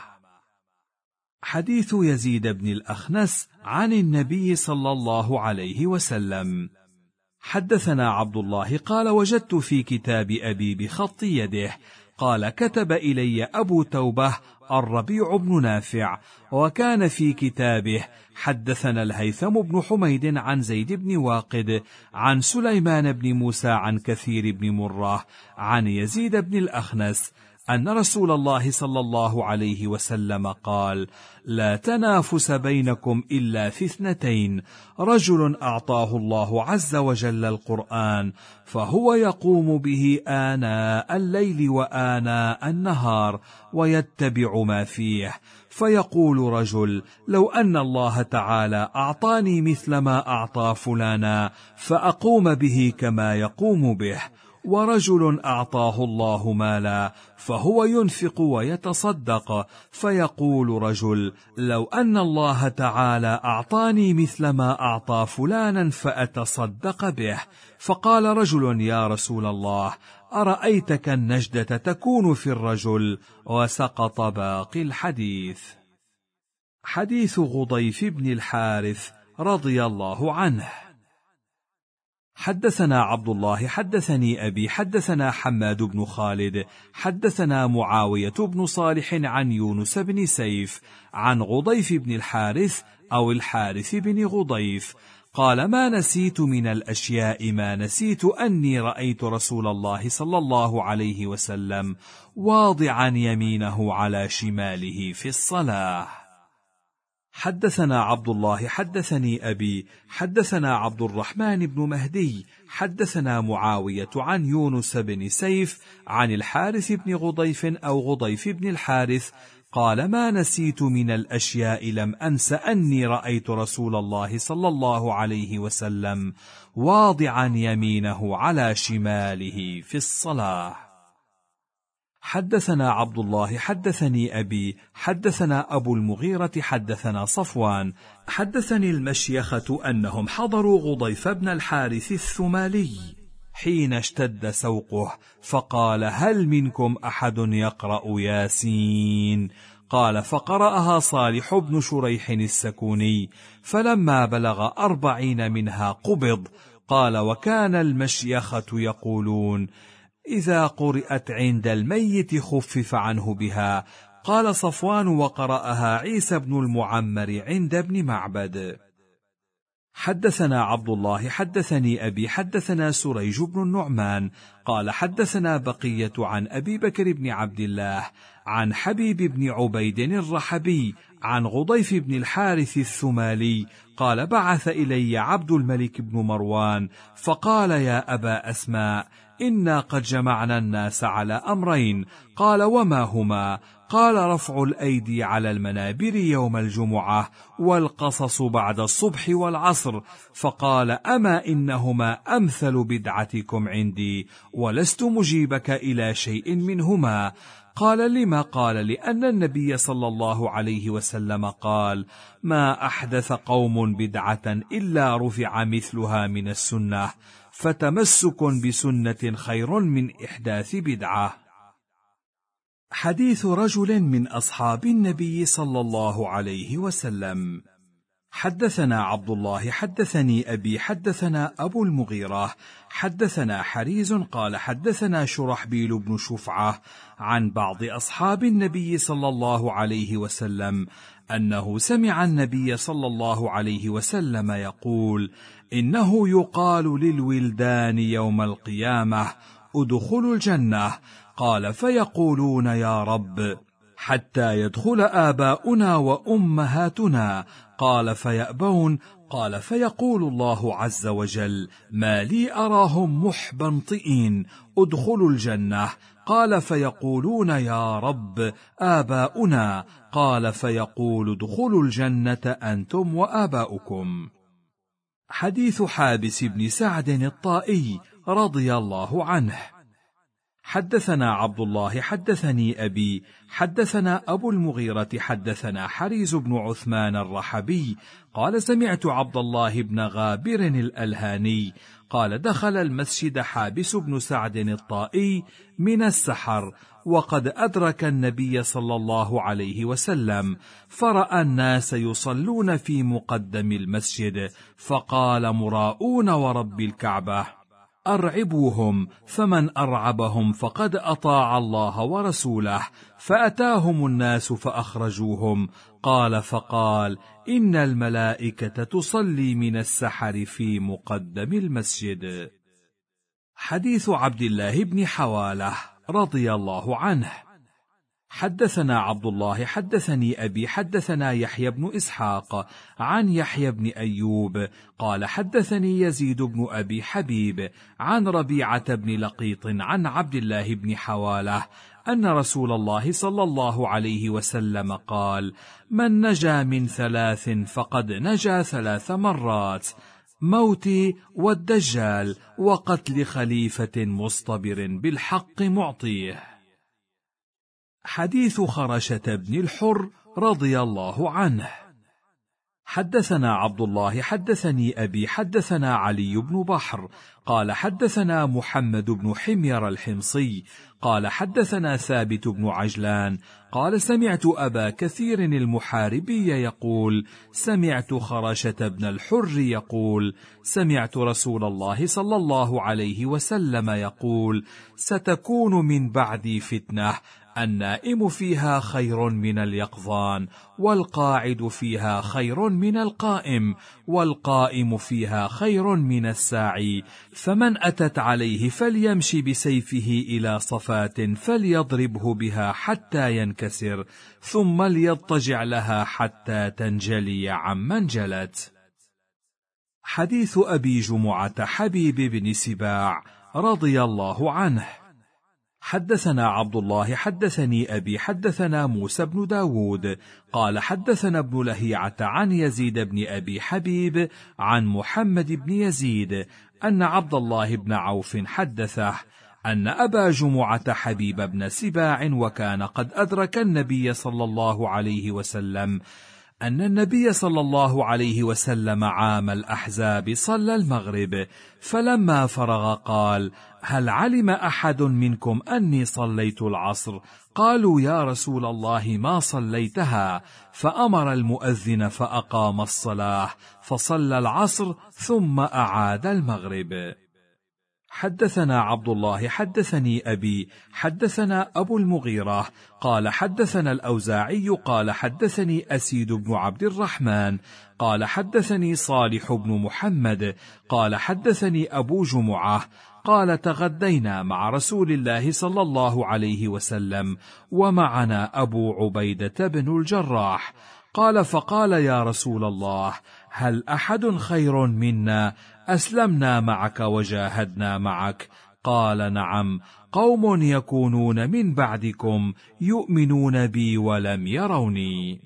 حديث يزيد بن الأخنس عن النبي صلى الله عليه وسلم. حدثنا عبد الله قال: وجدت في كتاب أبي بخط يده قال: كتب إلي أبو توبة الربيع بن نافع، وكان في كتابه: حدثنا الهيثم بن حميد عن زيد بن واقد عن سليمان بن موسى عن كثير بن مرة عن يزيد بن الأخنس أن رسول الله صلى الله عليه وسلم قال: لا تنافس بينكم إلا في اثنتين: رجل أعطاه الله عز وجل القرآن فهو يقوم به آناء الليل وآناء النهار ويتبع ما فيه، فيقول رجل: لو أن الله تعالى أعطاني مثل ما أعطى فلانا فأقوم به كما يقوم به. ورجل أعطاه الله مالا فهو ينفق ويتصدق، فيقول رجل: لو أن الله تعالى أعطاني مثل ما أعطى فلانا فأتصدق به. فقال رجل: يا رسول الله، أرأيتك النجدة تكون في الرجل؟ وسقط باقي الحديث. حديث غضيف بن الحارث رضي الله عنه. حدثنا عبد الله حدثني أبي حدثنا حماد بن خالد حدثنا معاوية بن صالح عن يونس بن سيف عن غضيف بن الحارث أو الحارث بن غضيف قال: ما نسيت من الأشياء ما نسيت أني رأيت رسول الله صلى الله عليه وسلم واضعا يمينه على شماله في الصلاة. حدثنا عبد الله حدثني أبي حدثنا عبد الرحمن بن مهدي حدثنا معاوية عن يونس بن سيف عن الحارث بن غضيف أو غضيف بن الحارث قال: ما نسيت من الأشياء لم أنس أني رأيت رسول الله صلى الله عليه وسلم واضعا يمينه على شماله في الصلاة. حدثنا عبد الله حدثني أبي حدثنا أبو المغيرة حدثنا صفوان حدثني المشيخة أنهم حضروا غضيف بن الحارث الثمالي حين اشتد سوقه، فقال: هل منكم أحد يقرأ ياسين؟ قال: فقرأها صالح بن شريح السكوني، فلما بلغ 40 منها قبض. قال: وكان المشيخة يقولون: إذا قرأت عند الميت خفف عنه بها. قال صفوان: وقرأها عيسى بن المعمر عند ابن معبد. حدثنا عبد الله حدثني أبي حدثنا سريج بن النعمان قال: حدثنا بقية عن أبي بكر بن عبد الله عن حبيب بن عبيد الرحبي عن غضيف بن الحارث الثمالي قال: بعث إلي عبد الملك بن مروان فقال: يا أبا أسماء، إنا قد جمعنا الناس على أمرين. قال: وما هما؟ قال: رفع الأيدي على المنابر يوم الجمعة، والقصص بعد الصبح والعصر. فقال: أما إنهما أمثل بدعتكم عندي، ولست مجيبك إلى شيء منهما. قال: لما؟ قال: لأن النبي صلى الله عليه وسلم قال: ما أحدث قوم بدعة إلا رفع مثلها من السنة، فتمسك بسنة خير من إحداث بدعة. حديث رجل من أصحاب النبي صلى الله عليه وسلم. حدثنا عبد الله حدثني أبي حدثنا أبو المغيرة حدثنا حريز قال: حدثنا شرحبيل بن شفعة عن بعض أصحاب النبي صلى الله عليه وسلم أنه سمع النبي صلى الله عليه وسلم يقول: إنه يقال للولدان يوم القيامة: ادخلوا الجنة. قال: فيقولون: يا رب، حتى يدخل آباؤنا وأمهاتنا. قال: فيأبون. قال: فيقول الله عز وجل: ما لي أراهم محبنطئين، ادخلوا الجنة. قال: فيقولون: يا رب، آباؤنا. قال: فيقول: ادخلوا الجنة أنتم وآباؤكم. حديث حابس بن سعد الطائي رضي الله عنه. حدثنا عبد الله حدثني أبي حدثنا أبو المغيرة حدثنا حريز بن عثمان الرحبي قال: سمعت عبد الله بن غابر الألهاني قال: دخل المسجد حابس بن سعد الطائي من السحر، وقد أدرك النبي صلى الله عليه وسلم، فرأى الناس يصلون في مقدم المسجد، فقال: مراؤون ورب الكعبة، أرعبوهم، فمن أرعبهم فقد أطاع الله ورسوله. فأتاهم الناس فأخرجوهم. قال: فقال: إن الملائكة تصلي من السحر في مقدم المسجد. حديث عبد الله بن حوالة رضي الله عنه. حدثنا عبد الله حدثني أبي حدثنا يحيى بن إسحاق عن يحيى بن أيوب قال حدثني يزيد بن أبي حبيب عن ربيعة بن لقيط عن عبد الله بن حوالة أن رسول الله صلى الله عليه وسلم قال: من نجا من 3 فقد نجا 3 مرات: موتي والدجال وقتل خليفة مصطبر بالحق معطيه. حديث خرشة بن الحر رضي الله عنه. حدثنا عبد الله حدثني أبي حدثنا علي بن بحر قال حدثنا محمد بن حمير الحمصي قال حدثنا ثابت بن عجلان قال سمعت أبا كثير المحاربي يقول: سمعت خرشة بن الحر يقول: سمعت رسول الله صلى الله عليه وسلم يقول: ستكون من بعدي فتنة النائم فيها خير من اليقظان، والقاعد فيها خير من القائم، والقائم فيها خير من الساعي، فمن أتت عليه فليمشي بسيفه إلى صفاة فليضربه بها حتى ينكسر، ثم ليضطجع لها حتى تنجلي عمن جلت. حديث أبي جمعة حبيب بن سباع رضي الله عنه. حدثنا عبد الله حدثني أبي حدثنا موسى بن داود قال حدثنا ابن لهيعة عن يزيد بن أبي حبيب عن محمد بن يزيد أن عبد الله بن عوف حدثه أن أبا جمعة حبيب بن سباع وكان قد أدرك النبي صلى الله عليه وسلم أن النبي صلى الله عليه وسلم عام الأحزاب صلى المغرب، فلما فرغ قال: هل علم أحد منكم أني صليت العصر؟ قالوا: يا رسول الله ما صليتها. فأمر المؤذن فأقام الصلاة، فصلى العصر ثم أعاد المغرب. حدثنا عبد الله حدثني أبي حدثنا أبو المغيرة قال حدثنا الأوزاعي قال حدثني أسيد بن عبد الرحمن قال حدثني صالح بن محمد قال حدثني أبو جمعة قال: تغدينا مع رسول الله صلى الله عليه وسلم ومعنا أبو عبيدة بن الجراح. قال: فقال: يا رسول الله، هل أحد خير منا؟ أسلمنا معك وجاهدنا معك. قال: نعم، قوم يكونون من بعدكم يؤمنون بي ولم يروني.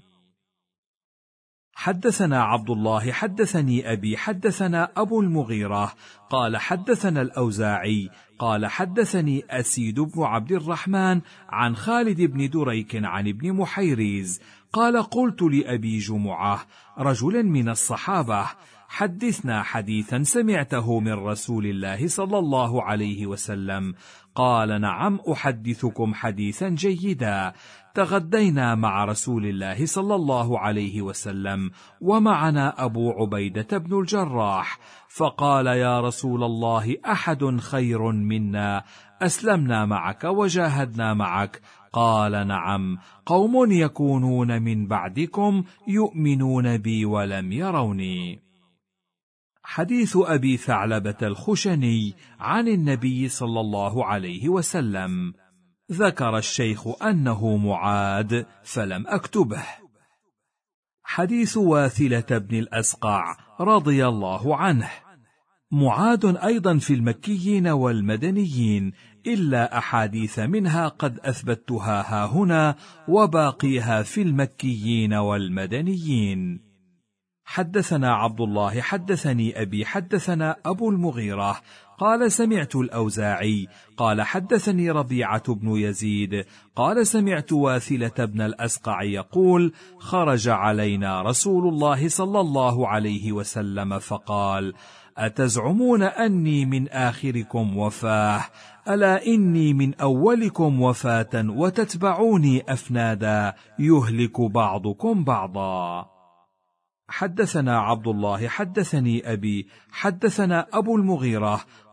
حدثنا عبد الله حدثني أبي حدثنا أبو المغيرة قال حدثنا الأوزاعي قال حدثني أسيد بن عبد الرحمن عن خالد بن دريك عن ابن محيريز قال: قلت لأبي جمعة رجل من الصحابة: حدثنا حديثا سمعته من رسول الله صلى الله عليه وسلم. قال: نعم، أحدثكم حديثا جيدا. تغدينا مع رسول الله صلى الله عليه وسلم ومعنا أبو عبيدة بن الجراح، فقال: يا رسول الله، أحد خير منا؟ أسلمنا معك وجاهدنا معك. قال: نعم، قوم يكونون من بعدكم يؤمنون بي ولم يروني. حديث أبي ثعلبة الخشني عن النبي صلى الله عليه وسلم. ذكر الشيخ أنه معاد فلم أكتبه. حديث واثلة بن الأسقع رضي الله عنه. معاد أيضا في المكيين والمدنيين، إلا أحاديث منها قد أثبتها هاهنا، وباقيها في المكيين والمدنيين. حدثنا عبد الله حدثني أبي حدثنا أبو المغيرة قال: سمعت الأوزاعي قال حدثني ربيعة بن يزيد قال: سمعت واثلة بن الأسقع يقول: خرج علينا رسول الله صلى الله عليه وسلم فقال: أتزعمون أني من آخركم وفاة؟ ألا إني من أولكم وفاة وتتبعوني أفنادا، يهلك بعضكم بعضا. حدثنا عبد الله حدثني أبي حدثنا أبو المغيرة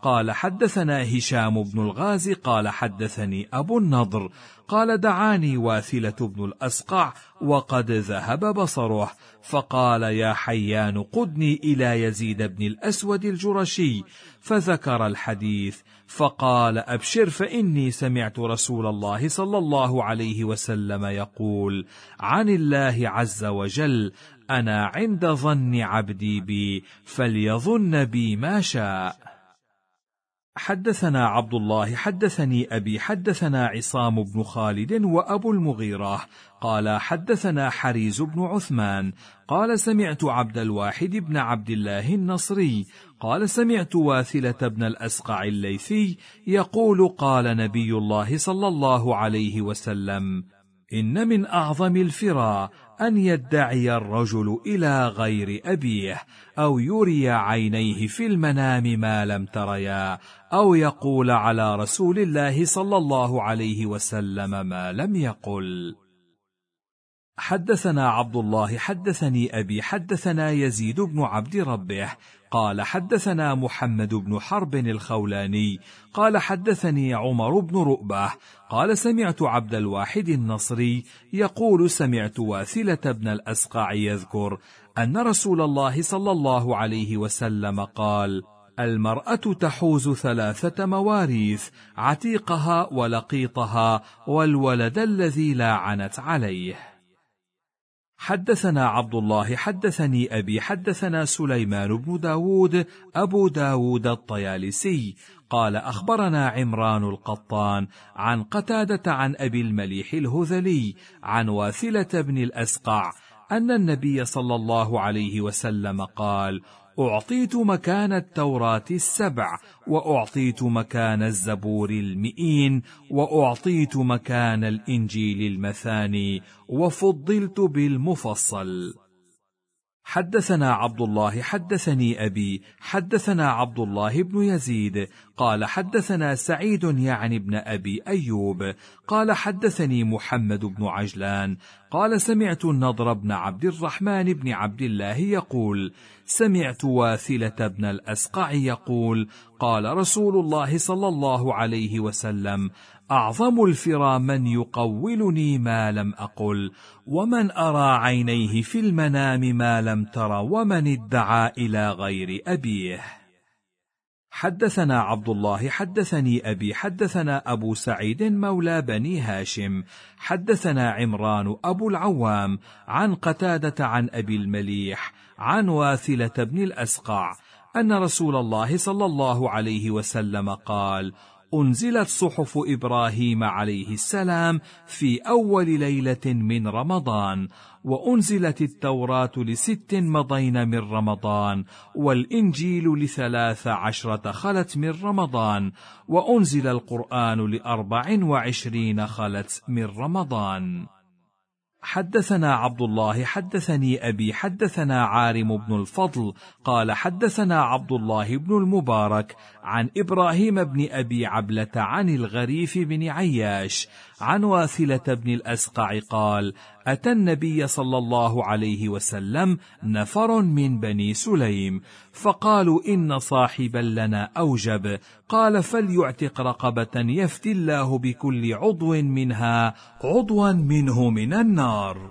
قال حدثنا هشام بن الغازي قال حدثني أبو النضر قال دعاني واثلة بن الأسقع وقد ذهب بصره، فقال يا حيان قدني إلى يزيد بن الأسود الجرشي، فذكر الحديث، فقال أبشر فإني سمعت رسول الله صلى الله عليه وسلم يقول عن الله عز وجل أنا عند ظن عبدي بي فليظن بي ما شاء. حدثنا عبد الله حدثني أبي حدثنا عصام بن خالد وأبو المغيرة قال حدثنا حريز بن عثمان قال سمعت عبد الواحد بن عبد الله النصري قال سمعت واثلة بن الأسقع الليثي يقول قال نبي الله صلى الله عليه وسلم إن من أعظم الفرى أن يدعي الرجل إلى غير أبيه، أو يري عينيه في المنام ما لم تريا، أو يقول على رسول الله صلى الله عليه وسلم ما لم يقل. حدثنا عبد الله حدثني أبي حدثنا يزيد بن عبد ربه قال حدثنا محمد بن حرب الخولاني قال حدثني عمر بن رؤبة قال سمعت عبد الواحد النصري يقول سمعت واثلة بن الأسقع يذكر أن رسول الله صلى الله عليه وسلم قال المرأة تحوز 3 مواريث، عتيقها ولقيطها والولد الذي لاعنت عليه. حدثنا عبد الله حدثني أبي حدثنا سليمان بن داود أبو داود الطيالسي قال أخبرنا عمران القطان عن قتادة عن أبي المليح الهذلي عن واثلة بن الأسقع أن النبي صلى الله عليه وسلم قال أعطيت مكان التوراة 7 وأعطيت مكان الزبور 100 وأعطيت مكان الإنجيل 200 وفضلت بالمفصل. حدثنا عبد الله حدثني أبي حدثنا عبد الله بن يزيد قال حدثنا سعيد يعني ابن أبي أيوب قال حدثني محمد بن عجلان قال سمعت النضر بن عبد الرحمن بن عبد الله يقول سمعت واثلة بن الأسقع يقول قال رسول الله صلى الله عليه وسلم أعظم الفرى من يقولني ما لم أقل، ومن أرى عينيه في المنام ما لم تر، ومن ادعى إلى غير أبيه. حدثنا عبد الله حدثني أبي حدثنا أبو سعيد مولى بني هاشم حدثنا عمران أبو العوام عن قتادة عن أبي المليح عن واثلة بن الأسقع أن رسول الله صلى الله عليه وسلم قال أنزلت صحف إبراهيم عليه السلام في أول ليلة من رمضان، وأنزلت التوراة ل6 مضين من رمضان، والإنجيل ل13 خلت من رمضان، وأنزل القرآن ل24 خلت من رمضان. حدثنا عبد الله حدثني أبي حدثنا عارم بن الفضل قال حدثنا عبد الله بن المبارك عن إبراهيم بن أبي عبلة عن الغريف بن عياش عن واثلة بن الأسقع قال أتى النبي صلى الله عليه وسلم نفر من بني سليم فقالوا إن صاحبا لنا أوجب، قال فليعتق رقبة يفدي الله بكل عضو منها عضوا منه من النار.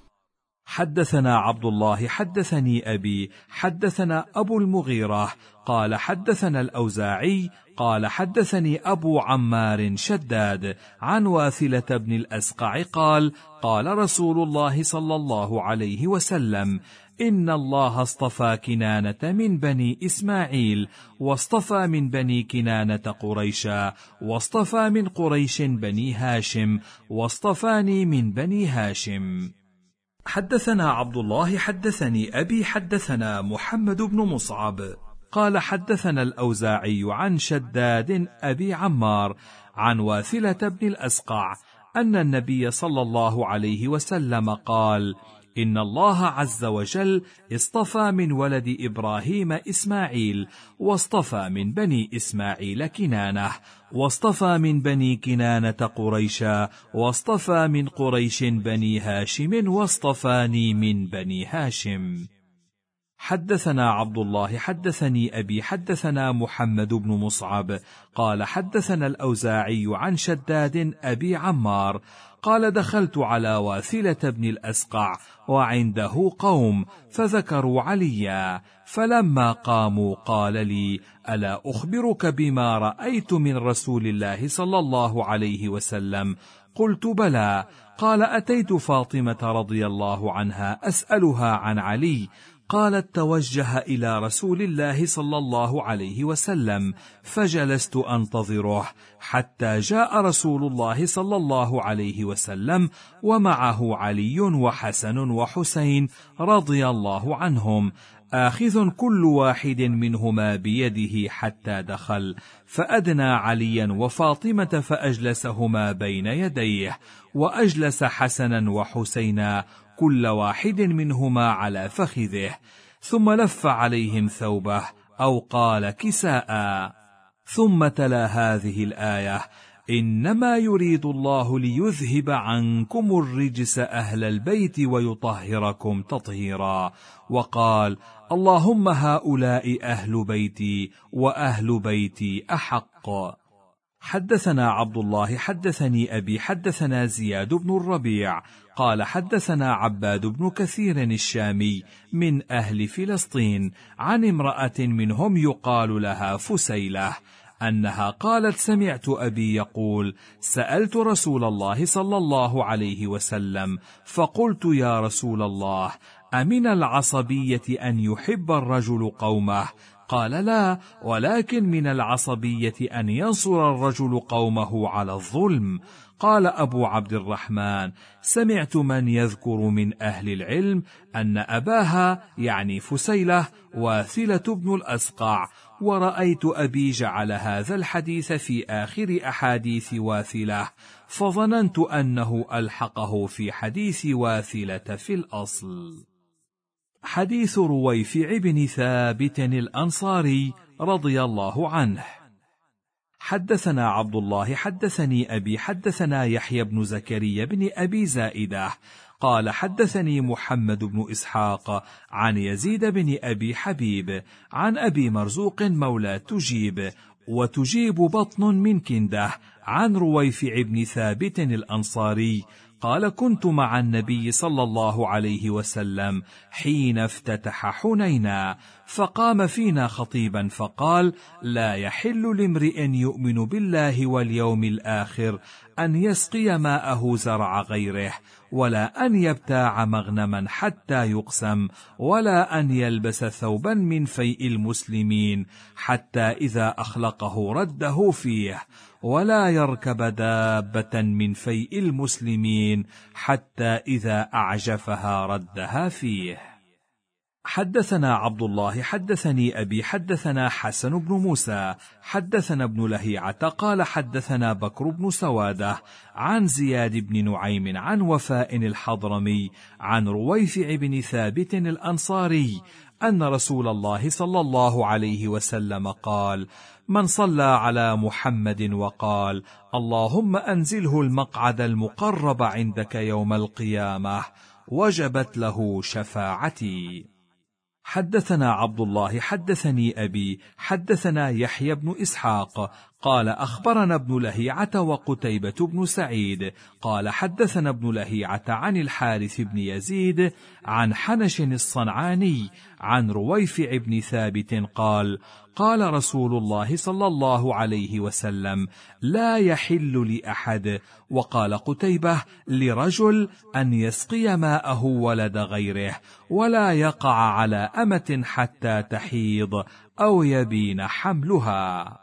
حدثنا عبد الله حدثني أبي حدثنا أبو المغيرة قال حدثنا الأوزاعي قال حدثني أبو عمار شداد عن واثلة بن الأسقع قال قال رسول الله صلى الله عليه وسلم إن الله اصطفى كنانة من بني إسماعيل، واصطفى من بني كنانة قريشا، واصطفى من قريش بني هاشم، واصطفاني من بني هاشم. حدثنا عبد الله حدثني أبي حدثنا محمد بن مصعب قال حدثنا الأوزاعي عن شداد أبي عمار عن واثلة بن الأسقع أن النبي صلى الله عليه وسلم قال إن الله عز وجل اصطفى من ولد إبراهيم إسماعيل، واصطفى من بني إسماعيل كنانة، واصطفى من بني كنانة قريشا، واصطفى من قريش بني هاشم، واصطفاني من بني هاشم. حدثنا عبد الله حدثني أبي حدثنا محمد بن مصعب قال حدثنا الأوزاعي عن شداد أبي عمار قال دخلت على واثلة بن الأسقع وعنده قوم فذكروا عليا، فلما قاموا قال لي: ألا أخبرك بما رأيت من رسول الله صلى الله عليه وسلم؟ قلت: بلى. قال: أتيت فاطمة رضي الله عنها أسألها عن علي، قالت: توجه إلى رسول الله صلى الله عليه وسلم، فجلست أنتظره حتى جاء رسول الله صلى الله عليه وسلم ومعه علي وحسن وحسين رضي الله عنهم، آخذ كل واحد منهما بيده حتى دخل، فأدنى عليا وفاطمة فأجلسهما بين يديه، وأجلس حسنا وحسينا كل واحد منهما على فخذه، ثم لف عليهم ثوبه أو قال كساء، ثم تلا هذه الآية: إنما يريد الله ليذهب عنكم الرجس أهل البيت ويطهركم تطهيرا، وقال: اللهم هؤلاء أهل بيتي وأهل بيتي أحق. حدثنا عبد الله حدثني أبي حدثنا زياد بن الربيع قال حدثنا عباد بن كثير الشامي من أهل فلسطين عن امرأة منهم يقال لها فسيلة أنها قالت: سمعت أبي يقول: سألت رسول الله صلى الله عليه وسلم فقلت: يا رسول الله، أمن العصبية أن يحب الرجل قومه؟ قال: لا، ولكن من العصبية أن ينصر الرجل قومه على الظلم. قال أبو عبد الرحمن: سمعت من يذكر من أهل العلم أن أباها يعني فسيلة واثلة بن الأسقع، ورأيت أبي جعل هذا الحديث في آخر أحاديث واثلة، فظننت أنه ألحقه في حديث واثلة في الأصل. حديث رويفع بن ثابت الأنصاري رضي الله عنه. حدثنا عبد الله حدثني أبي حدثنا يحيى بن زكريا بن أبي زائدة قال حدثني محمد بن إسحاق عن يزيد بن أبي حبيب عن أبي مرزوق مولى تجيب وتجيب بطن من كنده عن رويفع بن ثابت الأنصاري قال: كنت مع النبي صلى الله عليه وسلم حين افتتح حنينا، فقام فينا خطيبا فقال: لا يحل لامرئ يؤمن بالله واليوم الآخر أن يسقي ماءه زرع غيره، ولا أن يبتاع مغنما حتى يقسم، ولا أن يلبس ثوبا من فيء المسلمين حتى إذا أخلقه رده فيه، ولا يركب دابة من فيء المسلمين حتى إذا أعجفها ردها فيه. حدثنا عبد الله حدثني أبي حدثنا حسن بن موسى حدثنا ابن لهيعة قال حدثنا بكر بن سوادة عن زياد بن نعيم عن وفاء الحضرمي عن رويفع بن ثابت الأنصاري أن رسول الله صلى الله عليه وسلم قال: من صلى على محمد وقال: اللهم أنزله المقعد المقرب عندك يوم القيامة، وجبت له شفاعتي. حدثنا عبد الله حدثني أبي حدثنا يحيى بن إسحاق قال أخبرنا ابن لهيعة وقتيبة بن سعيد قال حدثنا ابن لهيعة عن الحارث بن يزيد عن حنش الصنعاني عن رويفع بن ثابت قال: قال رسول الله صلى الله عليه وسلم: لا يحل لأحد، وقال قتيبة: لرجل أن يسقي ماءه ولد غيره، ولا يقع على أمة حتى تحيض أو يبين حملها.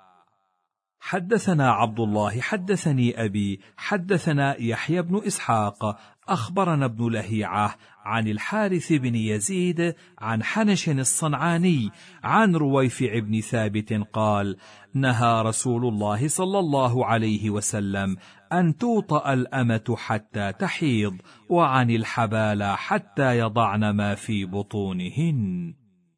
حدثنا عبد الله حدثني أبي حدثنا يحيى بن إسحاق أخبرنا ابن لهيعة عن الحارث بن يزيد عن حنش الصنعاني عن رويفع بن ثابت قال: نهى رسول الله صلى الله عليه وسلم أن توطأ الأمة حتى تحيض، وعن الحبالى حتى يضعن ما في بطونهن.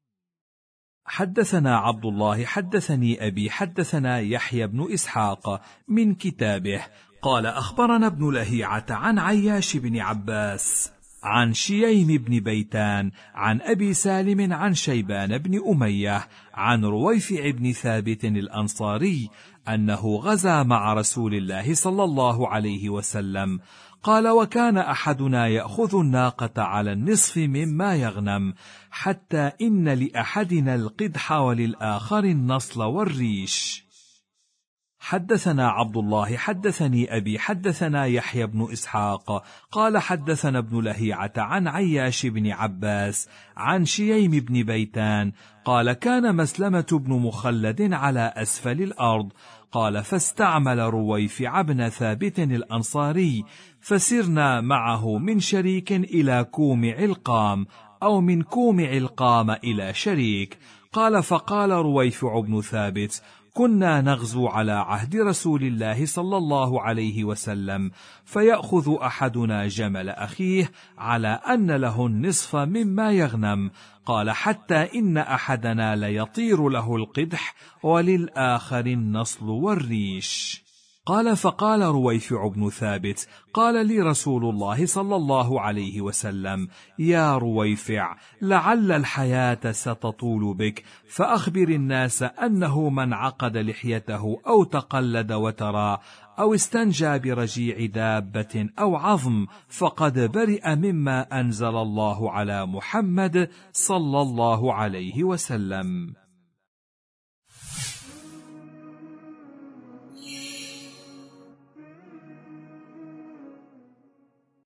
حدثنا عبد الله حدثني أبي حدثنا يحيى بن إسحاق من كتابه قال أخبرنا ابن لهيعة عن عياش بن عباس عن شييم بن بيتان عن أبي سالم عن شيبان بن أمية عن رويفع بن ثابت الأنصاري أنه غزا مع رسول الله صلى الله عليه وسلم. قال: وكان أحدنا يأخذ الناقة على النصف مما يغنم، حتى إن لأحدنا القدح وللآخر النصل والريش. حدثنا عبد الله حدثني أبي حدثنا يحيى بن إسحاق قال حدثنا ابن لهيعة عن عياش بن عباس عن شييم بن بيتان قال: كان مسلمة بن مخلد على أسفل الأرض. قال: فاستعمل رويفع بن ثابت الأنصاري، فسرنا معه من شريك إلى كوم علقام، أو من كوم علقام إلى شريك. قال: فقال رويفع بن ثابت: كنا نغزو على عهد رسول الله صلى الله عليه وسلم، فيأخذ أحدنا جمل أخيه على أن له النصف مما يغنم. قال: حتى إن أحدنا ليطير له القدح وللآخر النصل والريش. قال: فقال رويفع بن ثابت: قال لي رسول الله صلى الله عليه وسلم: يا رويفع، لعل الحياة ستطول بك، فأخبر الناس أنه من عقد لحيته أو تقلد وترى أو استنجى برجيع دابة أو عظم فقد برئ مما أنزل الله على محمد صلى الله عليه وسلم.